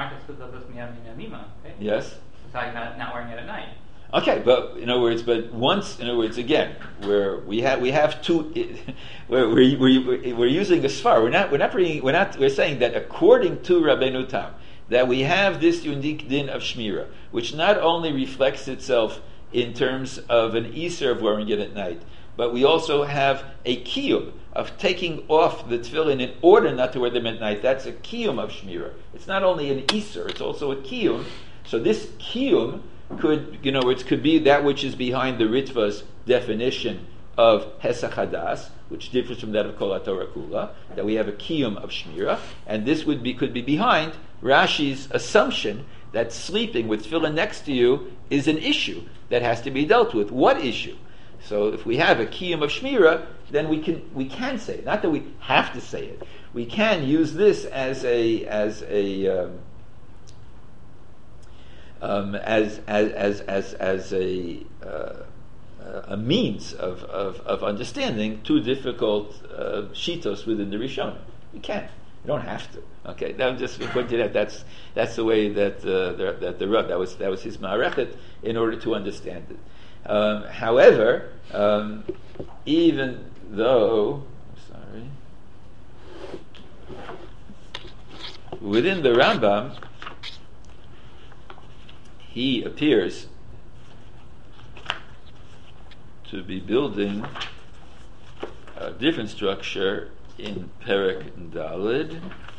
Yes. It's talking about not wearing it at night. Okay, but in other words, again, where we have two, we're using a svar. We're saying that according to Rabbeinu Tam, that we have this unique din of Shmira, which not only reflects itself in terms of an Easter of wearing it at night, but we also have a kiyum of taking off the tefillin in order not to wear them at night. That's a kiyum of Shmira. It's not only an Easter, it's also a kiyum. So this kiyum could be that which is behind the Ritva's definition of Hesach Hadas, which differs from that of Kol HaTorah Kula, that we have a kiyum of Shmira, and this could be behind Rashi's assumption that sleeping with tefillin next to you is an issue that has to be dealt with. What issue? So if we have a kiyum of Shmira, then we can say it. Not that we have to say it. We can use this as a means of understanding two difficult shitos within the Rishonim. You can. You don't have to. Okay, I'm just pointing out that's the way that the Rav, that was his ma'arechet in order to understand it. However, even though, within the Rambam, he appears to be building a different structure in Perek Daled.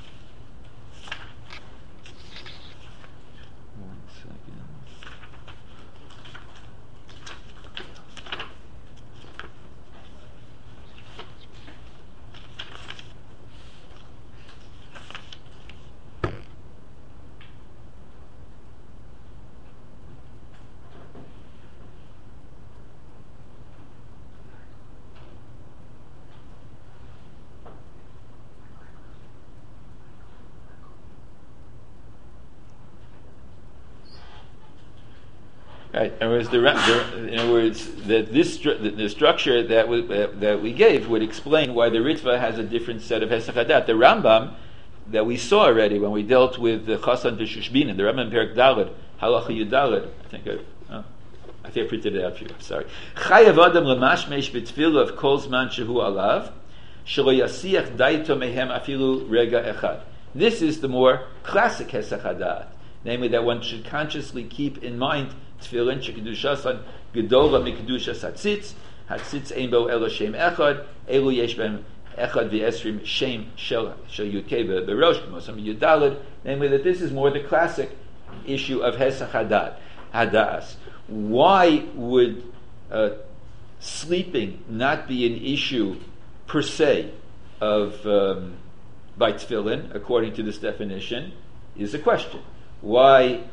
Right. In other words, that the structure that we gave would explain why the Ritva has a different set of Hesach Hadat. The Rambam that we saw already when we dealt with the Chasan V'Shushbinin, the Rambam Perek Daled, Halacha Yudaled. I think I printed it out for you. Sorry. Chayav Adam Lemashmesh B'Tfilah of Kol Zman Shehu Alav Shelo Yasiach Daito Mehem Afilu Rega Echad. This is the more classic Hesach Hadat, namely that one should consciously keep in mind tefillin shekidushasan gedola mikedushas hatzitz ein bo elo shem echad elu yesh bem echad v'esrim shem shel yudkei berosh k'mosam yudaled, namely that this is more the classic issue of Hesach Hadas. Why would sleeping not be an issue per se of by tefillin according to this definition is a question. Why,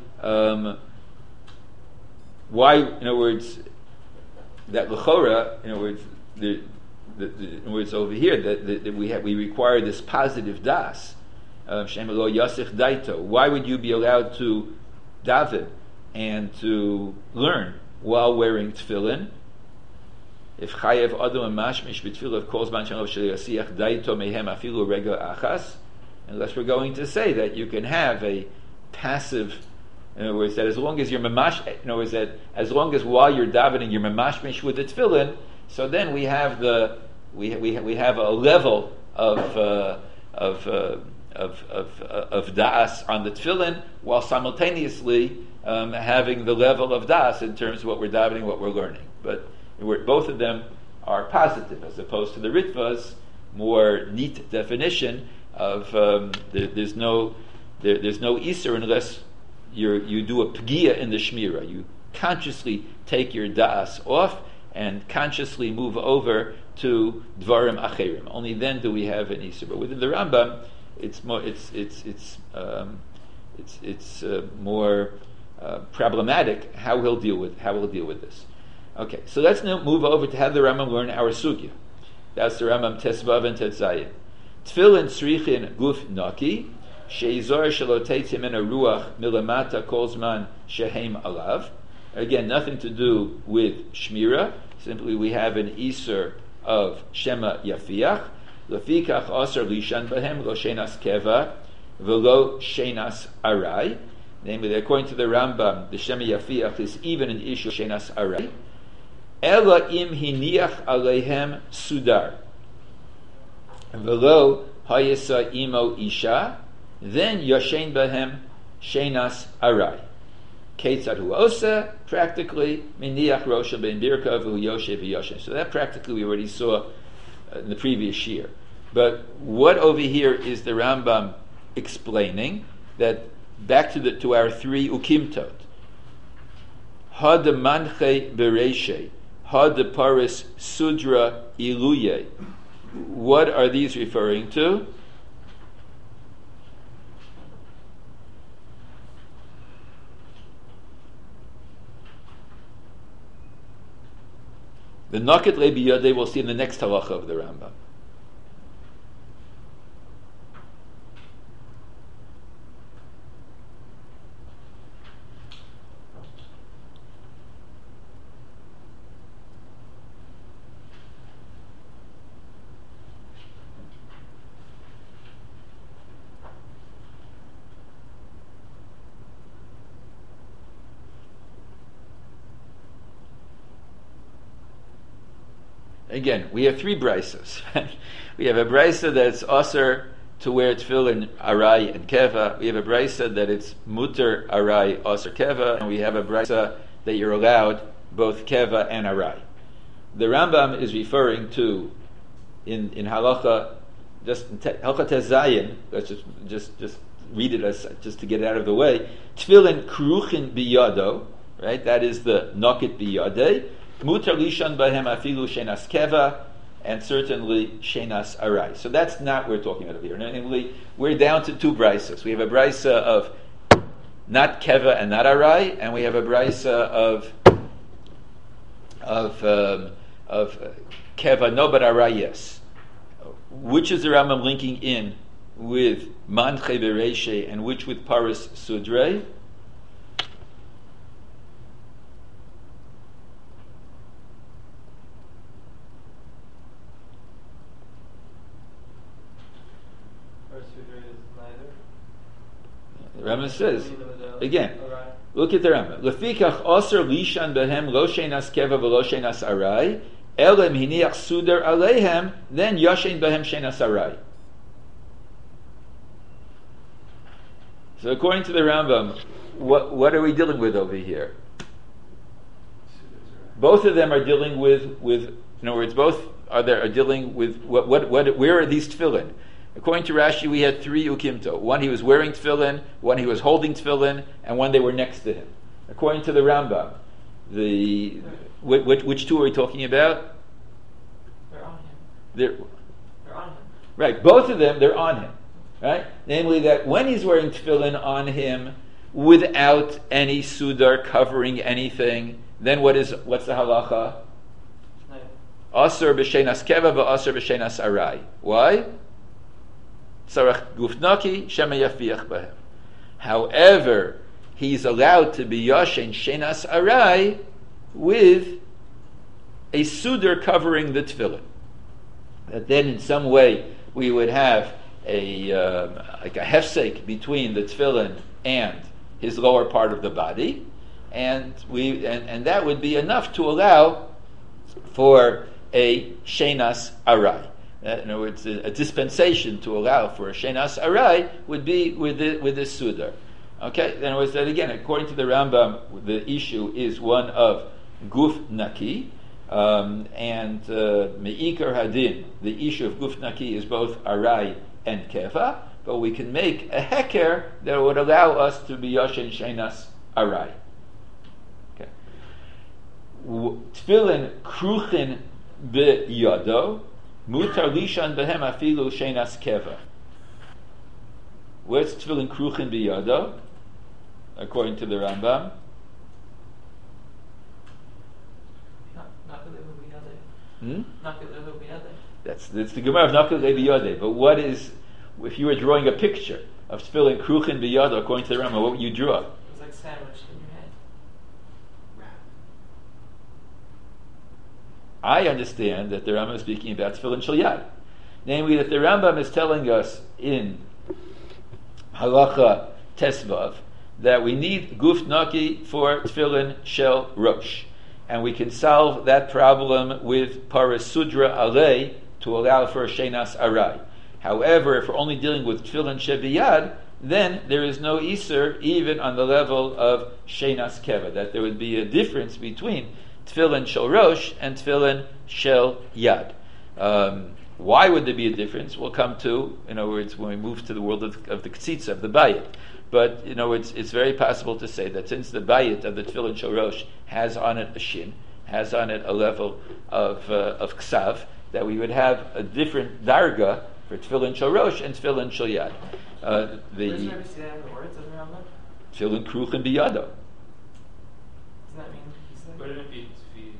in other words, that l'chora, in other words, in other words, over here that we require this positive das. Shem lo yasich daito. Why would you be allowed to daven and to learn while wearing tefillin? If chayev adam mashmish b'tefillah calls ban shalom sheyasiach daito mehem afilu rega achas, unless we're going to say that you can have a passive. In other words, that as long as you're mamash, in other words, that as long as while you're davening you're mamashmish with the tefillin, so then we have we have a level of das on the tefillin, while simultaneously having the level of das in terms of what we're davening, what we're learning. But both of them are positive, as opposed to the Ritva's more neat definition of there's no iser unless you do a pgia in the shmira. You consciously take your das off and consciously move over to dvarim acherim. Only then do we have an iser. But within the Rambam, it's more problematic how he'll deal with this. Okay, so let's now move over to have the Rambam learn our sugya. That's the Rambam Tesvav and Tetzayin. Tefillin tzrichin guf naki sheizor shelo teitz mimena ruach milamata kol zman shehem alav. Again, nothing to do with shmira. Simply, we have an iser of shema yafiach. Lefikach aser lishan bahem lo shenas keva velo shenas arai. Namely, according to the Rambam, the shema yafiach is even an issue of shenas arai. Ela im hiniach aleihem sudar velo hayisa imo isha, then yashen bahem shenas arai. Ketzad hu osa, practically miniach rosha ben birka v'hu yoshe v'yoshe. So that practically we already saw in the previous year. But what over here is the Rambam explaining? That back to our three ukimtot. Had manche bereshe, had paris sudra iluye. What are these referring to? The Naket Lebi Yodeh we'll see in the next halacha of the Rambam. Again, we have three braisas. We have a braisa that's aser to wear tefillin arai and keva. We have a braisa that it's muter arai aser keva, and we have a braisa that you're allowed both keva and arai. The Rambam is referring to in halacha, just halacha tezayin. Let's just read it as just to get it out of the way. Tefillin kruchin biyado, right? That is the noket biyadeh. Mutar lishan bahem afilu shenas keva, and certainly shenas arai. So that's not what we're talking about over here. Namely, we're down to two braisas. We have a braisa of not keva and not arai, and we have a braisa of keva no but arai yes. Which is the Rambam linking in with manche bereshe and which with paris sudre? The Rambam says, again, look at the Rambam. Lefikach aser lishan behem lo shenas keva v'lo shenas arai, elem hiniach sudar aleihem, then yashen behem shenas arai. So according to the Rambam, what are we dealing with over here? Both of them are dealing with in other words, both are dealing with where are these tefillin? According to Rashi, we had three ukimto. One he was wearing tefillin, one he was holding tefillin, and one they were next to him. According to the Rambam, which two are we talking about? They're on him. They're on him. Right, both of them, they're on him. Right? Namely that when he's wearing tefillin on him, without any sudar covering anything, then what's the halacha? Asur b'shenas keva v'asur b'shenas arai. Why? Tzarech guf naki shema yafiach b'hem. However, he's allowed to be yashen shenas arai with a sudar covering the tefillin. That then in some way we would have a like a hefsek between the tefillin and his lower part of the body, and that would be enough to allow for a shenas arai. In other words, a dispensation to allow for a shenas arai would be with the sudar. Okay, in other words, that again, according to the Rambam, the issue is one of guf naki, and meikar hadin. The issue of guf naki is both arai and keva, but we can make a heker that would allow us to be yashen shenas arai. Okay, tefillin kruchin b'yado. Mutar lishan behem afilu shenas keva. Where's tefillin kruchin biyado? According to the Rambam. That's the Gemara of Nakal biyade. But what is, if you were drawing a picture of tefillin kruchin biyado according to the Rambam, what would you draw? It's like sandwiched in your head. I understand that the Rambam is speaking about tefillin shel yad. Namely, that the Rambam is telling us in Halacha Tesvav that we need guf naki for tefillin shel rosh. And we can solve that problem with paras sudra alei to allow for a shenas arai. However, if we're only dealing with tefillin shebiyad, then there is no iser even on the level of shenas keva, that there would be a difference between tefillin shel rosh and tefillin shel yad. Why would there be a difference? We'll come to, in other words, when we move to the world of the ktitza, of the bayit. But, it's very possible to say that since the bayit of the tefillin shel rosh has on it a shin, has on it a level of ksav, that we would have a different darga for tefillin shel rosh and tefillin shel yad. Where's the see that in the words of the Rambam? Tefillin kruchin biyado. Does that mean he's like? Wouldn't it be tefillah?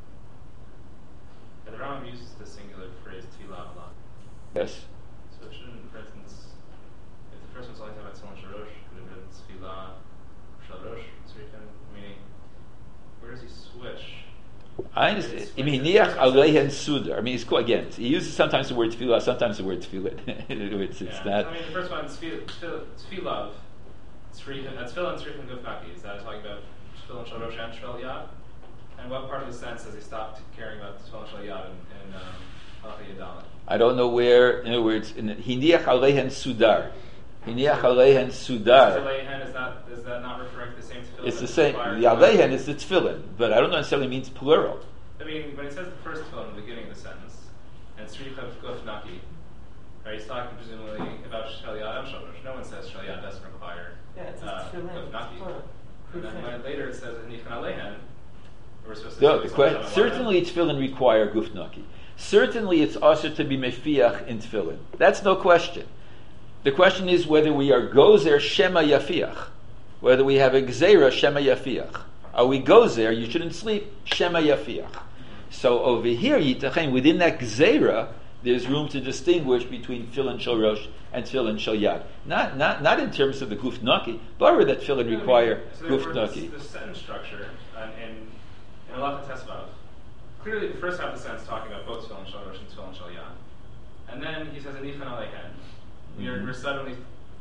The Rambam uses the singular phrase tefillah a lot. Yes. So it shouldn't, for instance, if the first one's only talking about tefillin shel rosh, could have been tefillah shel rosh, meaning, where does he switch? I understand. Hiniach aleihen sudar. It's cool. Again, he uses sometimes the word tefillah, sometimes the word tefillin. It's not. The first one is tefillah. That's tefillin tzrichin guf naki. Is that talking about tefillin shel rosh and shel yad? And what part of the sentence has he stopped caring about tefillin shel yad in Halacha Yadalit? I don't know where. In other words, hiniach aleihen sudar. Hiniach aleihen sudar. Is that not referring to the same tefillin? It's the same. The aleihen is the tefillin, but I don't necessarily means plural. When it says the first tefillin in the beginning of the sentence, and tzrichin guf naki, right? He's talking presumably about shel yad and shel rosh. No one says shel yad doesn't require It says tefillin. guf naki. And then when later it says nichan aleihen, we're supposed to. No, the question, certainly tefillin require guf naki. Certainly it's also to be mefiach in tefillin. That's no question. The question is whether we are gozer shema yafiach, whether we have a gzeira shema yafiach. Are we gozer? You shouldn't sleep shema yafiach. So over here, yitachem, within that gzeira, there's room to distinguish between tefillin shel rosh and tefillin shel yad. Not in terms of the guf naki, but that tefillin require guf naki. The sentence structure in Halacha Tesvav, clearly the first half of the sentence talking about both tefillin shel rosh and tefillin shel yad, and then he says anichan aleihen. You're suddenly,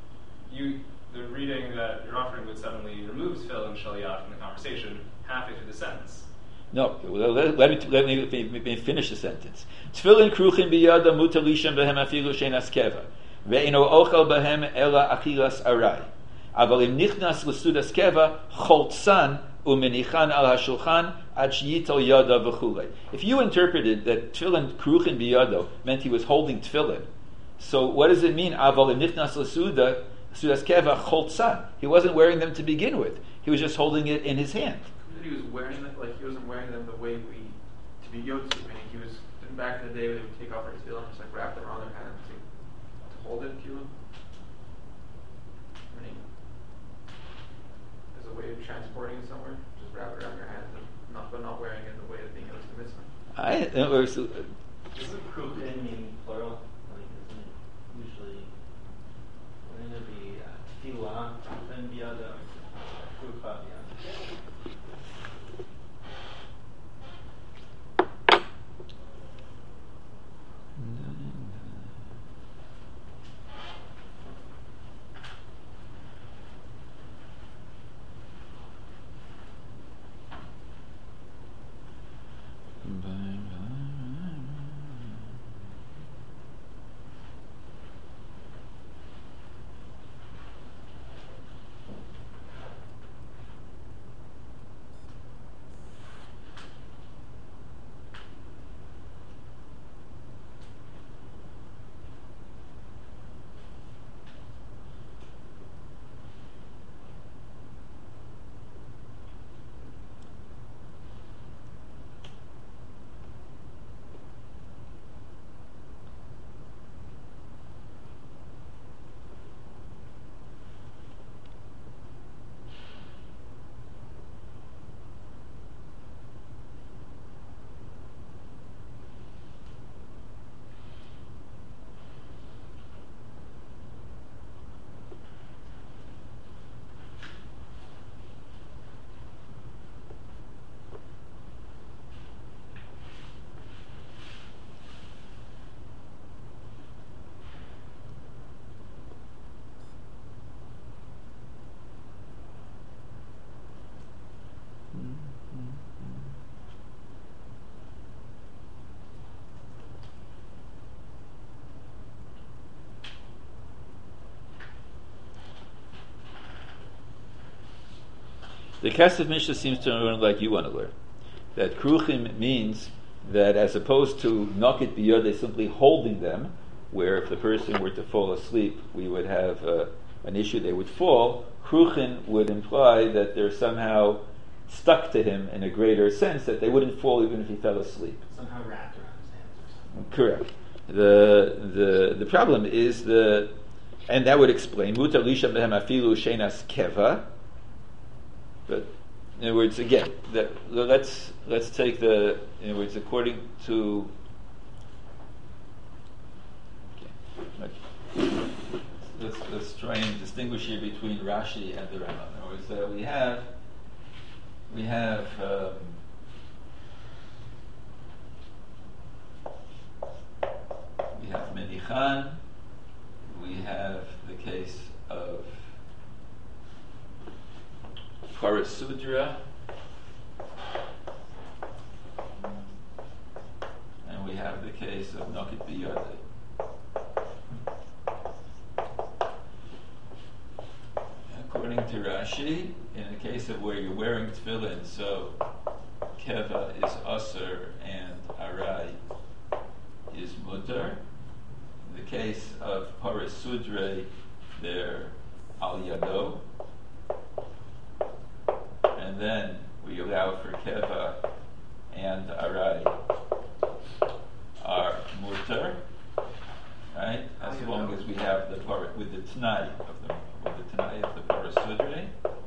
the reading that you're offering would suddenly remove tefillin shel yad from the conversation halfway through the sentence. No, let me finish the sentence. Tefillin kruchin biyada mutar lishan behem afilu shenas keva ve'ino ochel behem ela achilas arai aval im nichnas l'sudas keva choltzan umenichan al hashulchan ad sheyitol yada v'chulei. If you interpreted that tefillin kruchin biyado meant he was holding tefillin, so what does it mean? Aval im nichnas l'sudas keva choltzan. He wasn't wearing them to begin with. He was just holding it in his hand. He was wearing them, like he wasn't wearing them the way to be yotzi. He was, back in the day when they would take off their tefillin, just like wrap them around their hand to hold it, if you will. There's a way of transporting it somewhere, just wrap it around your hand, but not wearing it the way of being yotzi mitzvah. Isn't Doesn't kruchin mean plural? Like, isn't it usually, wouldn't it be tefillah, then biyada, krucha biyada? The Kesef Mishnah seems to learn like you want to learn. That kruchim means that as opposed to nokit biyodeh, simply holding them, where if the person were to fall asleep, we would have an issue, they would fall. Kruchin would imply that they're somehow stuck to him in a greater sense, that they wouldn't fall even if he fell asleep. Somehow wrapped around his hands or something. Correct. The problem is and that would explain mutar lisha behem afilu shenas keva. But in other words, again, let's take in other words, according to. Okay. Let's try and distinguish here between Rashi and the Rambam. In other words, we have Menichan, we have the case of Parasudra, and we have the case of Nokit Biyodeh. According to Rashi, in the case of where you're wearing tefillin, so keva is aser and arai is mutar. In the case of parasudre, they're al yado. And then we allow for keva and arai are mutar, right? As long as we have the with the tanai of the parasudre.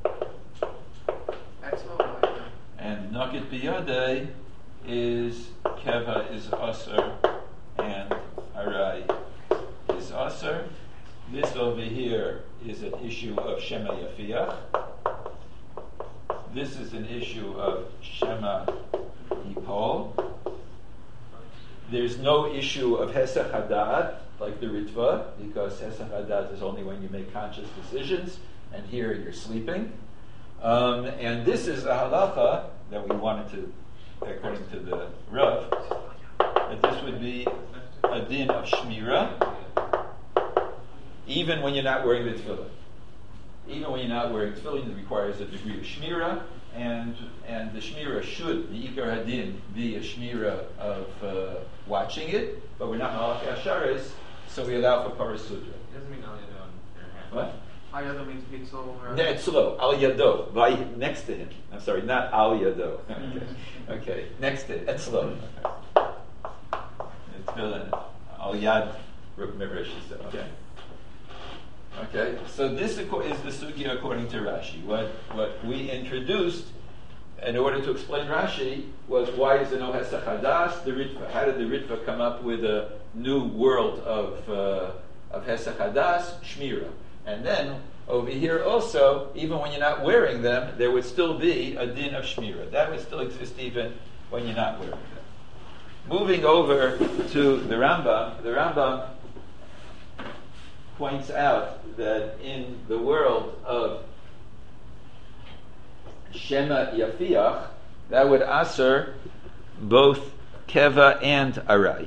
And nokit biyodeh is keva is aser and arai is aser. This over here is an issue of shema yafiach. This is an issue of shema yipol. There's no issue of hesach hadat like the Ritva, because hesach hadat is only when you make conscious decisions, and here you're sleeping. And this is a halacha that we wanted to, according to the Rav, that this would be a din of shmira, even when you're not wearing the tefillin. Even when you're not wearing tefillin, it requires a degree of shmira, and the shmira should, the ikar hadin, be a shmira of watching it, but we're not malach asharis, so we allow for parasudra. It doesn't mean al yado on your hand. What? Al yado means hitzol. Yeah, it's slow. Al yado, right next to him. I'm sorry, not al yado. Okay, next to it. It's slow. It's tefillin. Al yad Rashi said. Okay, so this is the sugya according to Rashi. What we introduced in order to explain Rashi, was why is there no Hesach Hadas? The Ritva. How did the Ritva come up with a new world of Hesach Hadas? Shmira. And then over here also, even when you're not wearing them, there would still be a din of Shmira. That would still exist even when you're not wearing them. Moving over to the Rambam points out that in the world of Shema Yafiach, that would answer both Keva and Arai.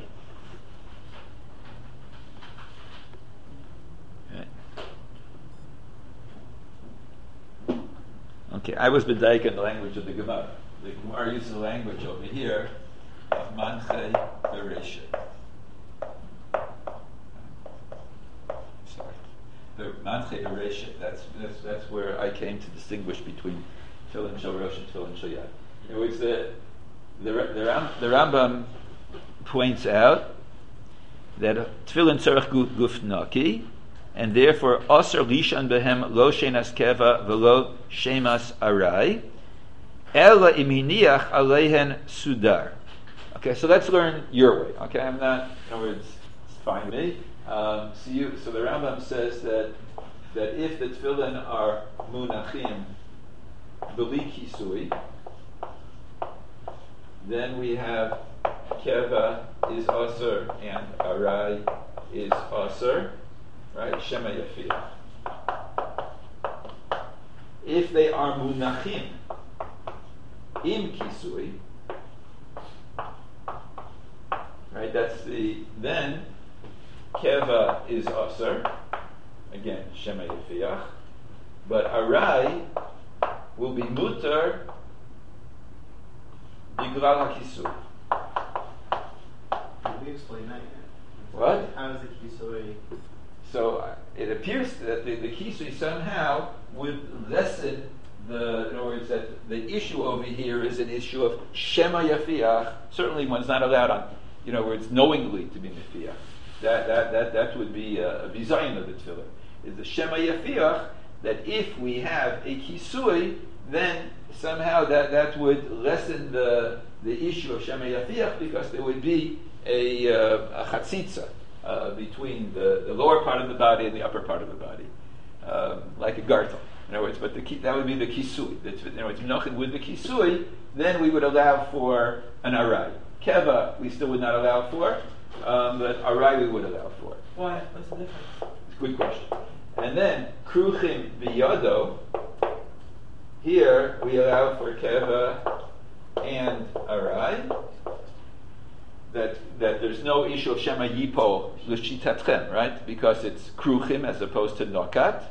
Okay, I was bedaik in the language of the Gemara. The Gemara uses the language over here of Manche Bereshe. Sorry. The Manche Bereshe, that's where I came to distinguish between Tefillin Shel Rosh and Tefillin Shel Yad. In which the Rambam points out that Tefillin Tzarech Guf Naki, and therefore Asr Lishan Behem Lo Shenas Keva Velo Shemas Arai Ela Iminiach Alehen Sudar. Okay, so let's learn your way. Okay, I'm not, in other words, it's fine with me. So the Rambam says that if the tefillin are munachim b'li kisui, then we have keva is asur and arai is asur, right? Shema Yafiach. If they are munachim im kisui, right, then keva is asur, again, Shema Yafiach, but arai will be mutar biglal hakisui. Can we explain that yet? What? How is the kisui? So it appears that the kisui somehow would lessen in other words, that the issue over here is an issue of Shema Yafiach. Certainly one's not allowed on, where it's knowingly to be Yafiach. That would be a bizayin of the tefillah. Is the Shema Yafiach that if we have a kisui, then somehow that would lessen the issue of Shema Yafiach, because there would be a chatzitza between the lower part of the body and the upper part of the body, like a gartel. In other words, but that would be the kisui. In other words, menachin with the kisui, then we would allow for an arai. Keva we still would not allow for, but arai we would allow for. Why? What's the difference? It's a good question. And then kruchim biyado. Here we allow for keva and arai. That there's no issue of shema yipo l'shitatchem, right? Because it's kruchim as opposed to nokat.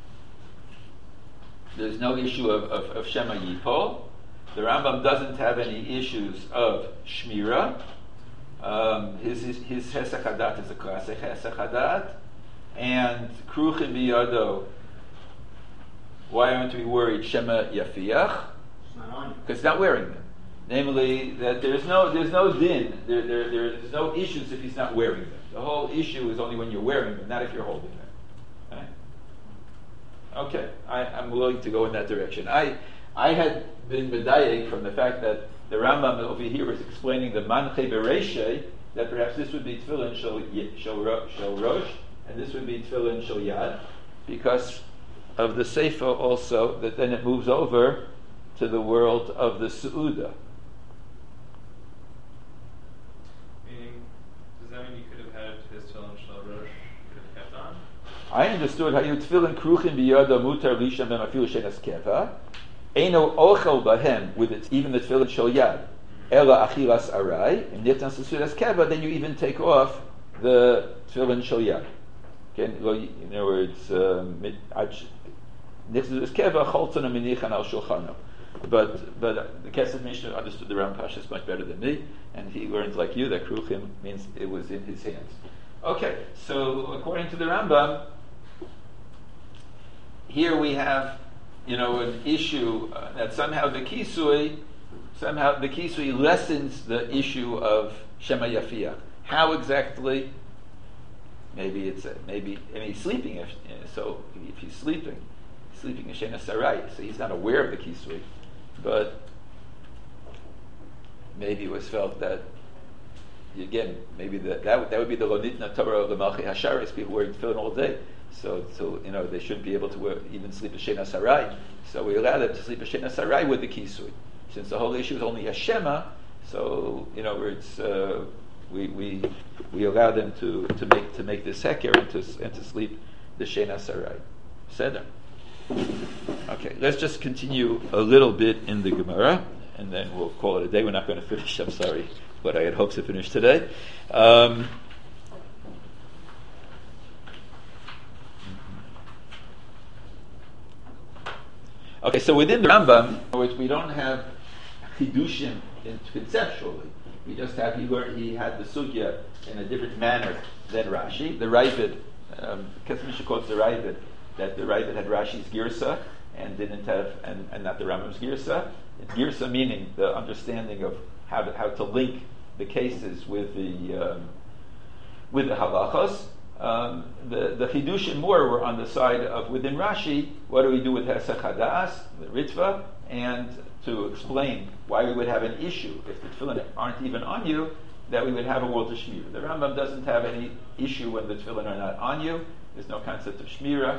There's no issue of shema yipo. The Rambam doesn't have any issues of shmira. His hesach hadat is a classic hesach hadat. And kruchim biyado. Why aren't we worried? Shema yafiach, because it's not wearing them. Namely, that there's no din. There's no issues if he's not wearing them. The whole issue is only when you're wearing them, not if you're holding them. Okay, I'm willing to go in that direction. I had been medayek from the fact that the Rambam over here is explaining the manche bereshe, that perhaps this would be tefillin shel rosh, and this would be tefillin shel yad, because of the Sefer also, that then it moves over to the world of the Su'uda. Meaning, does that mean you could have had his tefillin shel rosh, you could have kept on? I understood how you tefillin kruchim biyada mutar lisham b'mafilu shenas keva, eino ochel bahem, with it, even the tefillin shel yad, ela achilas arai, and niftan sesudas keva, then you even take off the tefillin shel yad. Okay, in other words, but the Kesef Mishnah understood the Ram Pashas much better than me, and he learns like you that kruchim means it was in his hands. Okay, so according to the Rambam, here we have, an issue that somehow the kisui lessens the issue of Shema Yafiach. How exactly? Maybe he's sleeping. So if he's sleeping in Shena Sarai, so he's not aware of the kisui. But maybe it was felt that, again, maybe that would be the Lonitna Torah of the Malchi Hasharis, people wearing tefillin all day. So they shouldn't be able to even sleep a Shena Sarai. So we allow them to sleep a Shena Sarai with the Kisui. Since the whole issue is only Hashema, so it's we allow them to make this heker and to sleep the Shena Sarai. Seder. Okay, let's just continue a little bit in the Gemara, and then we'll call it a day. We're not going to finish. I'm sorry, but I had hopes to finish today. Okay, so within the Rambam, which we don't have chidushim conceptually, we just have he had the sugya in a different manner than Rashi. The Ravid, Kesmisha quotes the Ravid that the Ravid had Rashi's girsa and didn't have, and not the Rambam's girsa. It's girsa meaning the understanding of how to link the cases with the halachos. The chidushim more were on the side of within Rashi. What do we do with hesach hadas, the ritva, and to explain why we would have an issue if the tefillin aren't even on you, that we would have a world of shmira. The Rambam doesn't have any issue when the tefillin are not on you. There's no concept of shmira,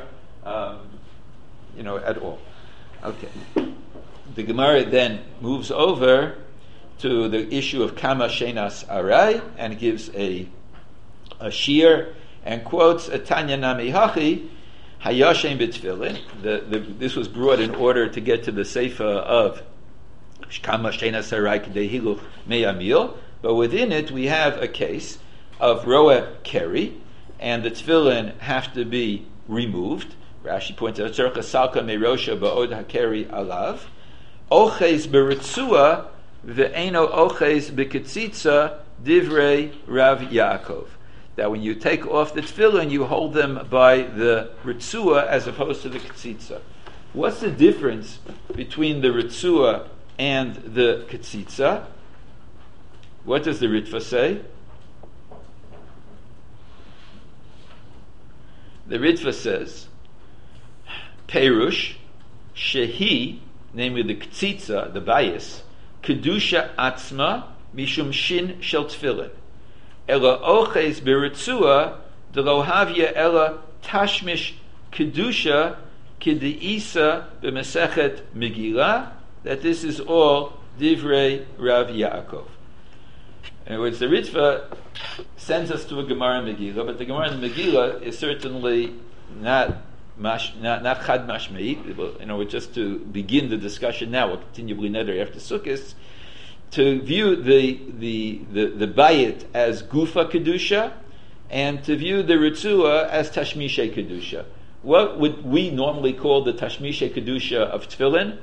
at all. Okay. The Gemara then moves over to the issue of kama shenas arai and gives a shir and quotes a Tanya Nami Hachi Hayashem b'tefillin. This was brought in order to get to the seifa of kama shenas arai k'dei hiluch me'amil. But within it, we have a case of roa keri, and the tefillin have to be removed. Rashi points out, tzorcha salka meirosha ba'od hakeri alav, oches beritzua ve'eno oches b'ketzitza divrei Rav Yaakov. That when you take off the tefillin, you hold them by the ritzua as opposed to the ketzitza. What's the difference between the ritzua and the ketzitza? What does the Ritva say? The Ritva says, Perush, Shehi, namely the Ktsitza, the bias, Kedusha Atzma, Mishum Shin Shel Tfilin. Ela Oches Beritzua, Delo Havya Ela Tashmish Kedusha, Kideisa B'Mesechet Megillah, that this is all Divrei Rav Yaakov. In other words, the Ritva sends us to a Gemara in Megillah, but the Gemara in Megillah is certainly not chad mashmei. Just to begin the discussion now, we'll continue Bli Neder after Sukkot, to view the bayit as gufa kedusha, and to view the ritzua as tashmishe kedusha. What would we normally call the tashmishe kedusha of tefillin?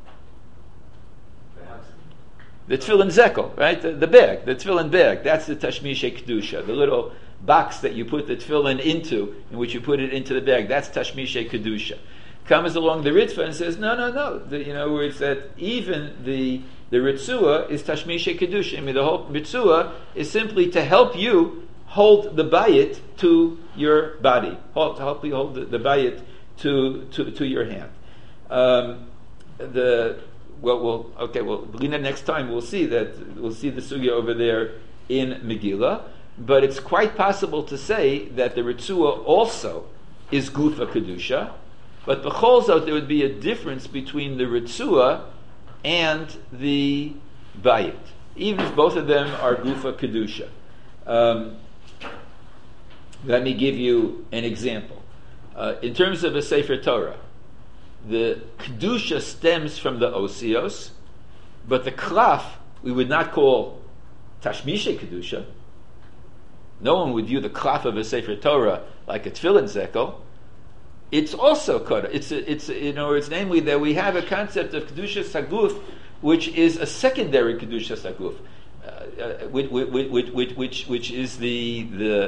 The tefillin zekel, right? The bag, the tefillin bag. That's the tashmishe kedusha, the little box that you put the tefillin into, in which you put it into the bag. That's tashmishe kedusha. Comes along the Ritva and says, no. Where it's that even the ritzua is tashmishe kedusha. I mean, the whole ritzua is simply to help you hold the bayit to your body, to help you hold the bayit to your hand. Next time we'll see the sugya over there in Megillah, but it's quite possible to say that the ritzua also is gufa kedusha, but b'chol zot there would be a difference between the ritzua and the bayit, even if both of them are gufa kedusha. Let me give you an example. In terms of a Sefer Torah, the kedusha stems from the osios, but the klaf we would not call tashmishe kedusha. No one would view the klaf of a Sefer Torah like a tefillin zekel. It's also kodah. It's namely that we have a concept of kedusha saguf, which is a secondary kedusha saguf, which is the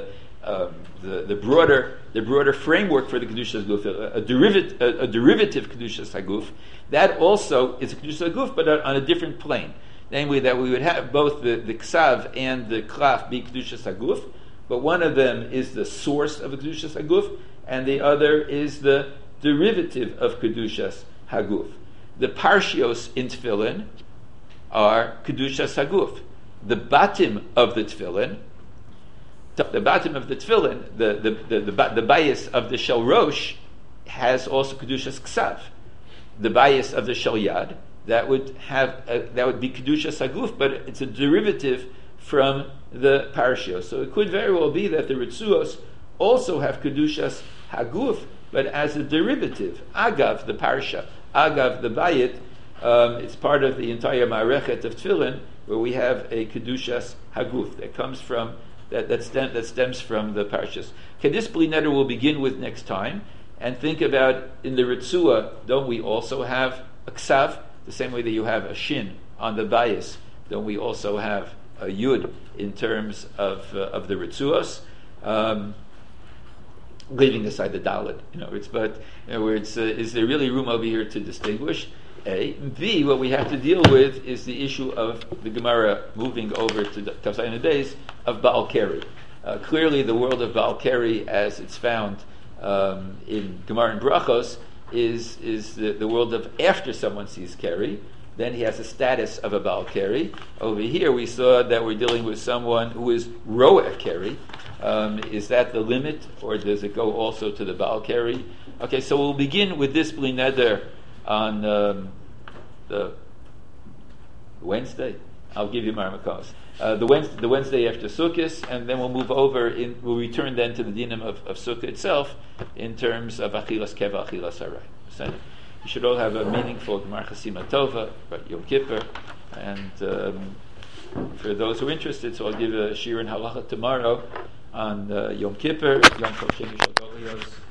broader framework for the kedusha saguf, a derivative kedusha saguf. That also is a kedusha saguf, but on a different plane. Namely, that we would have both the ksav and the klaf be kedusha saguf, but one of them is the source of a kedusha saguf, and the other is the derivative of kedushas haguf. The parshios in tefillin are Kedushas Haguf. The bottom of the tefillin, the bias of the Shel Rosh has also Kedushas Ksav. The bias of the Shel Yad, that would be Kedushas Haguf, but it's a derivative from the Parshios. So it could very well be that the Ritzuos also have Kedushas Haguf, but as a derivative, Agav, the Parsha, Agav, the Bayit, it's part of the entire Ma'arechet of Tefillin, where we have a Kedushas Haguf that comes from, that stems from the Parshas. Okay, this Bli Neder we'll begin with next time, and think about, in the Ritzua, don't we also have a Ksav, the same way that you have a Shin on the Bayis, don't we also have a Yud in terms of the Ritzuos? Leaving aside the Dalet, is there really room over here to distinguish? A. B. What we have to deal with is the issue of the Gemara moving over to the Kafzayin days of Baal Keri. Clearly, the world of Baal Keri, as it's found in Gemara and Brachos, is the world of after someone sees Keri. Then he has a status of a Baal Keri. Over here, we saw that we're dealing with someone who is Roeh Keri. Is that the limit, or does it go also to the Baal Keri? Okay, so we'll begin with this Bli Neder on the Wednesday. I'll give you Marmakos. The Wednesday after Sukkot, and then we'll move over. We'll return then to the dinim of Sukkah itself in terms of Achilas Keva, Achilas Haray. You should all have a meaningful Gemar Chasima Tova, about Yom Kippur, and for those who are interested, so I'll give a Shir and Halacha tomorrow on Yom Kippur, Yom Tov Sheni Shel Golios.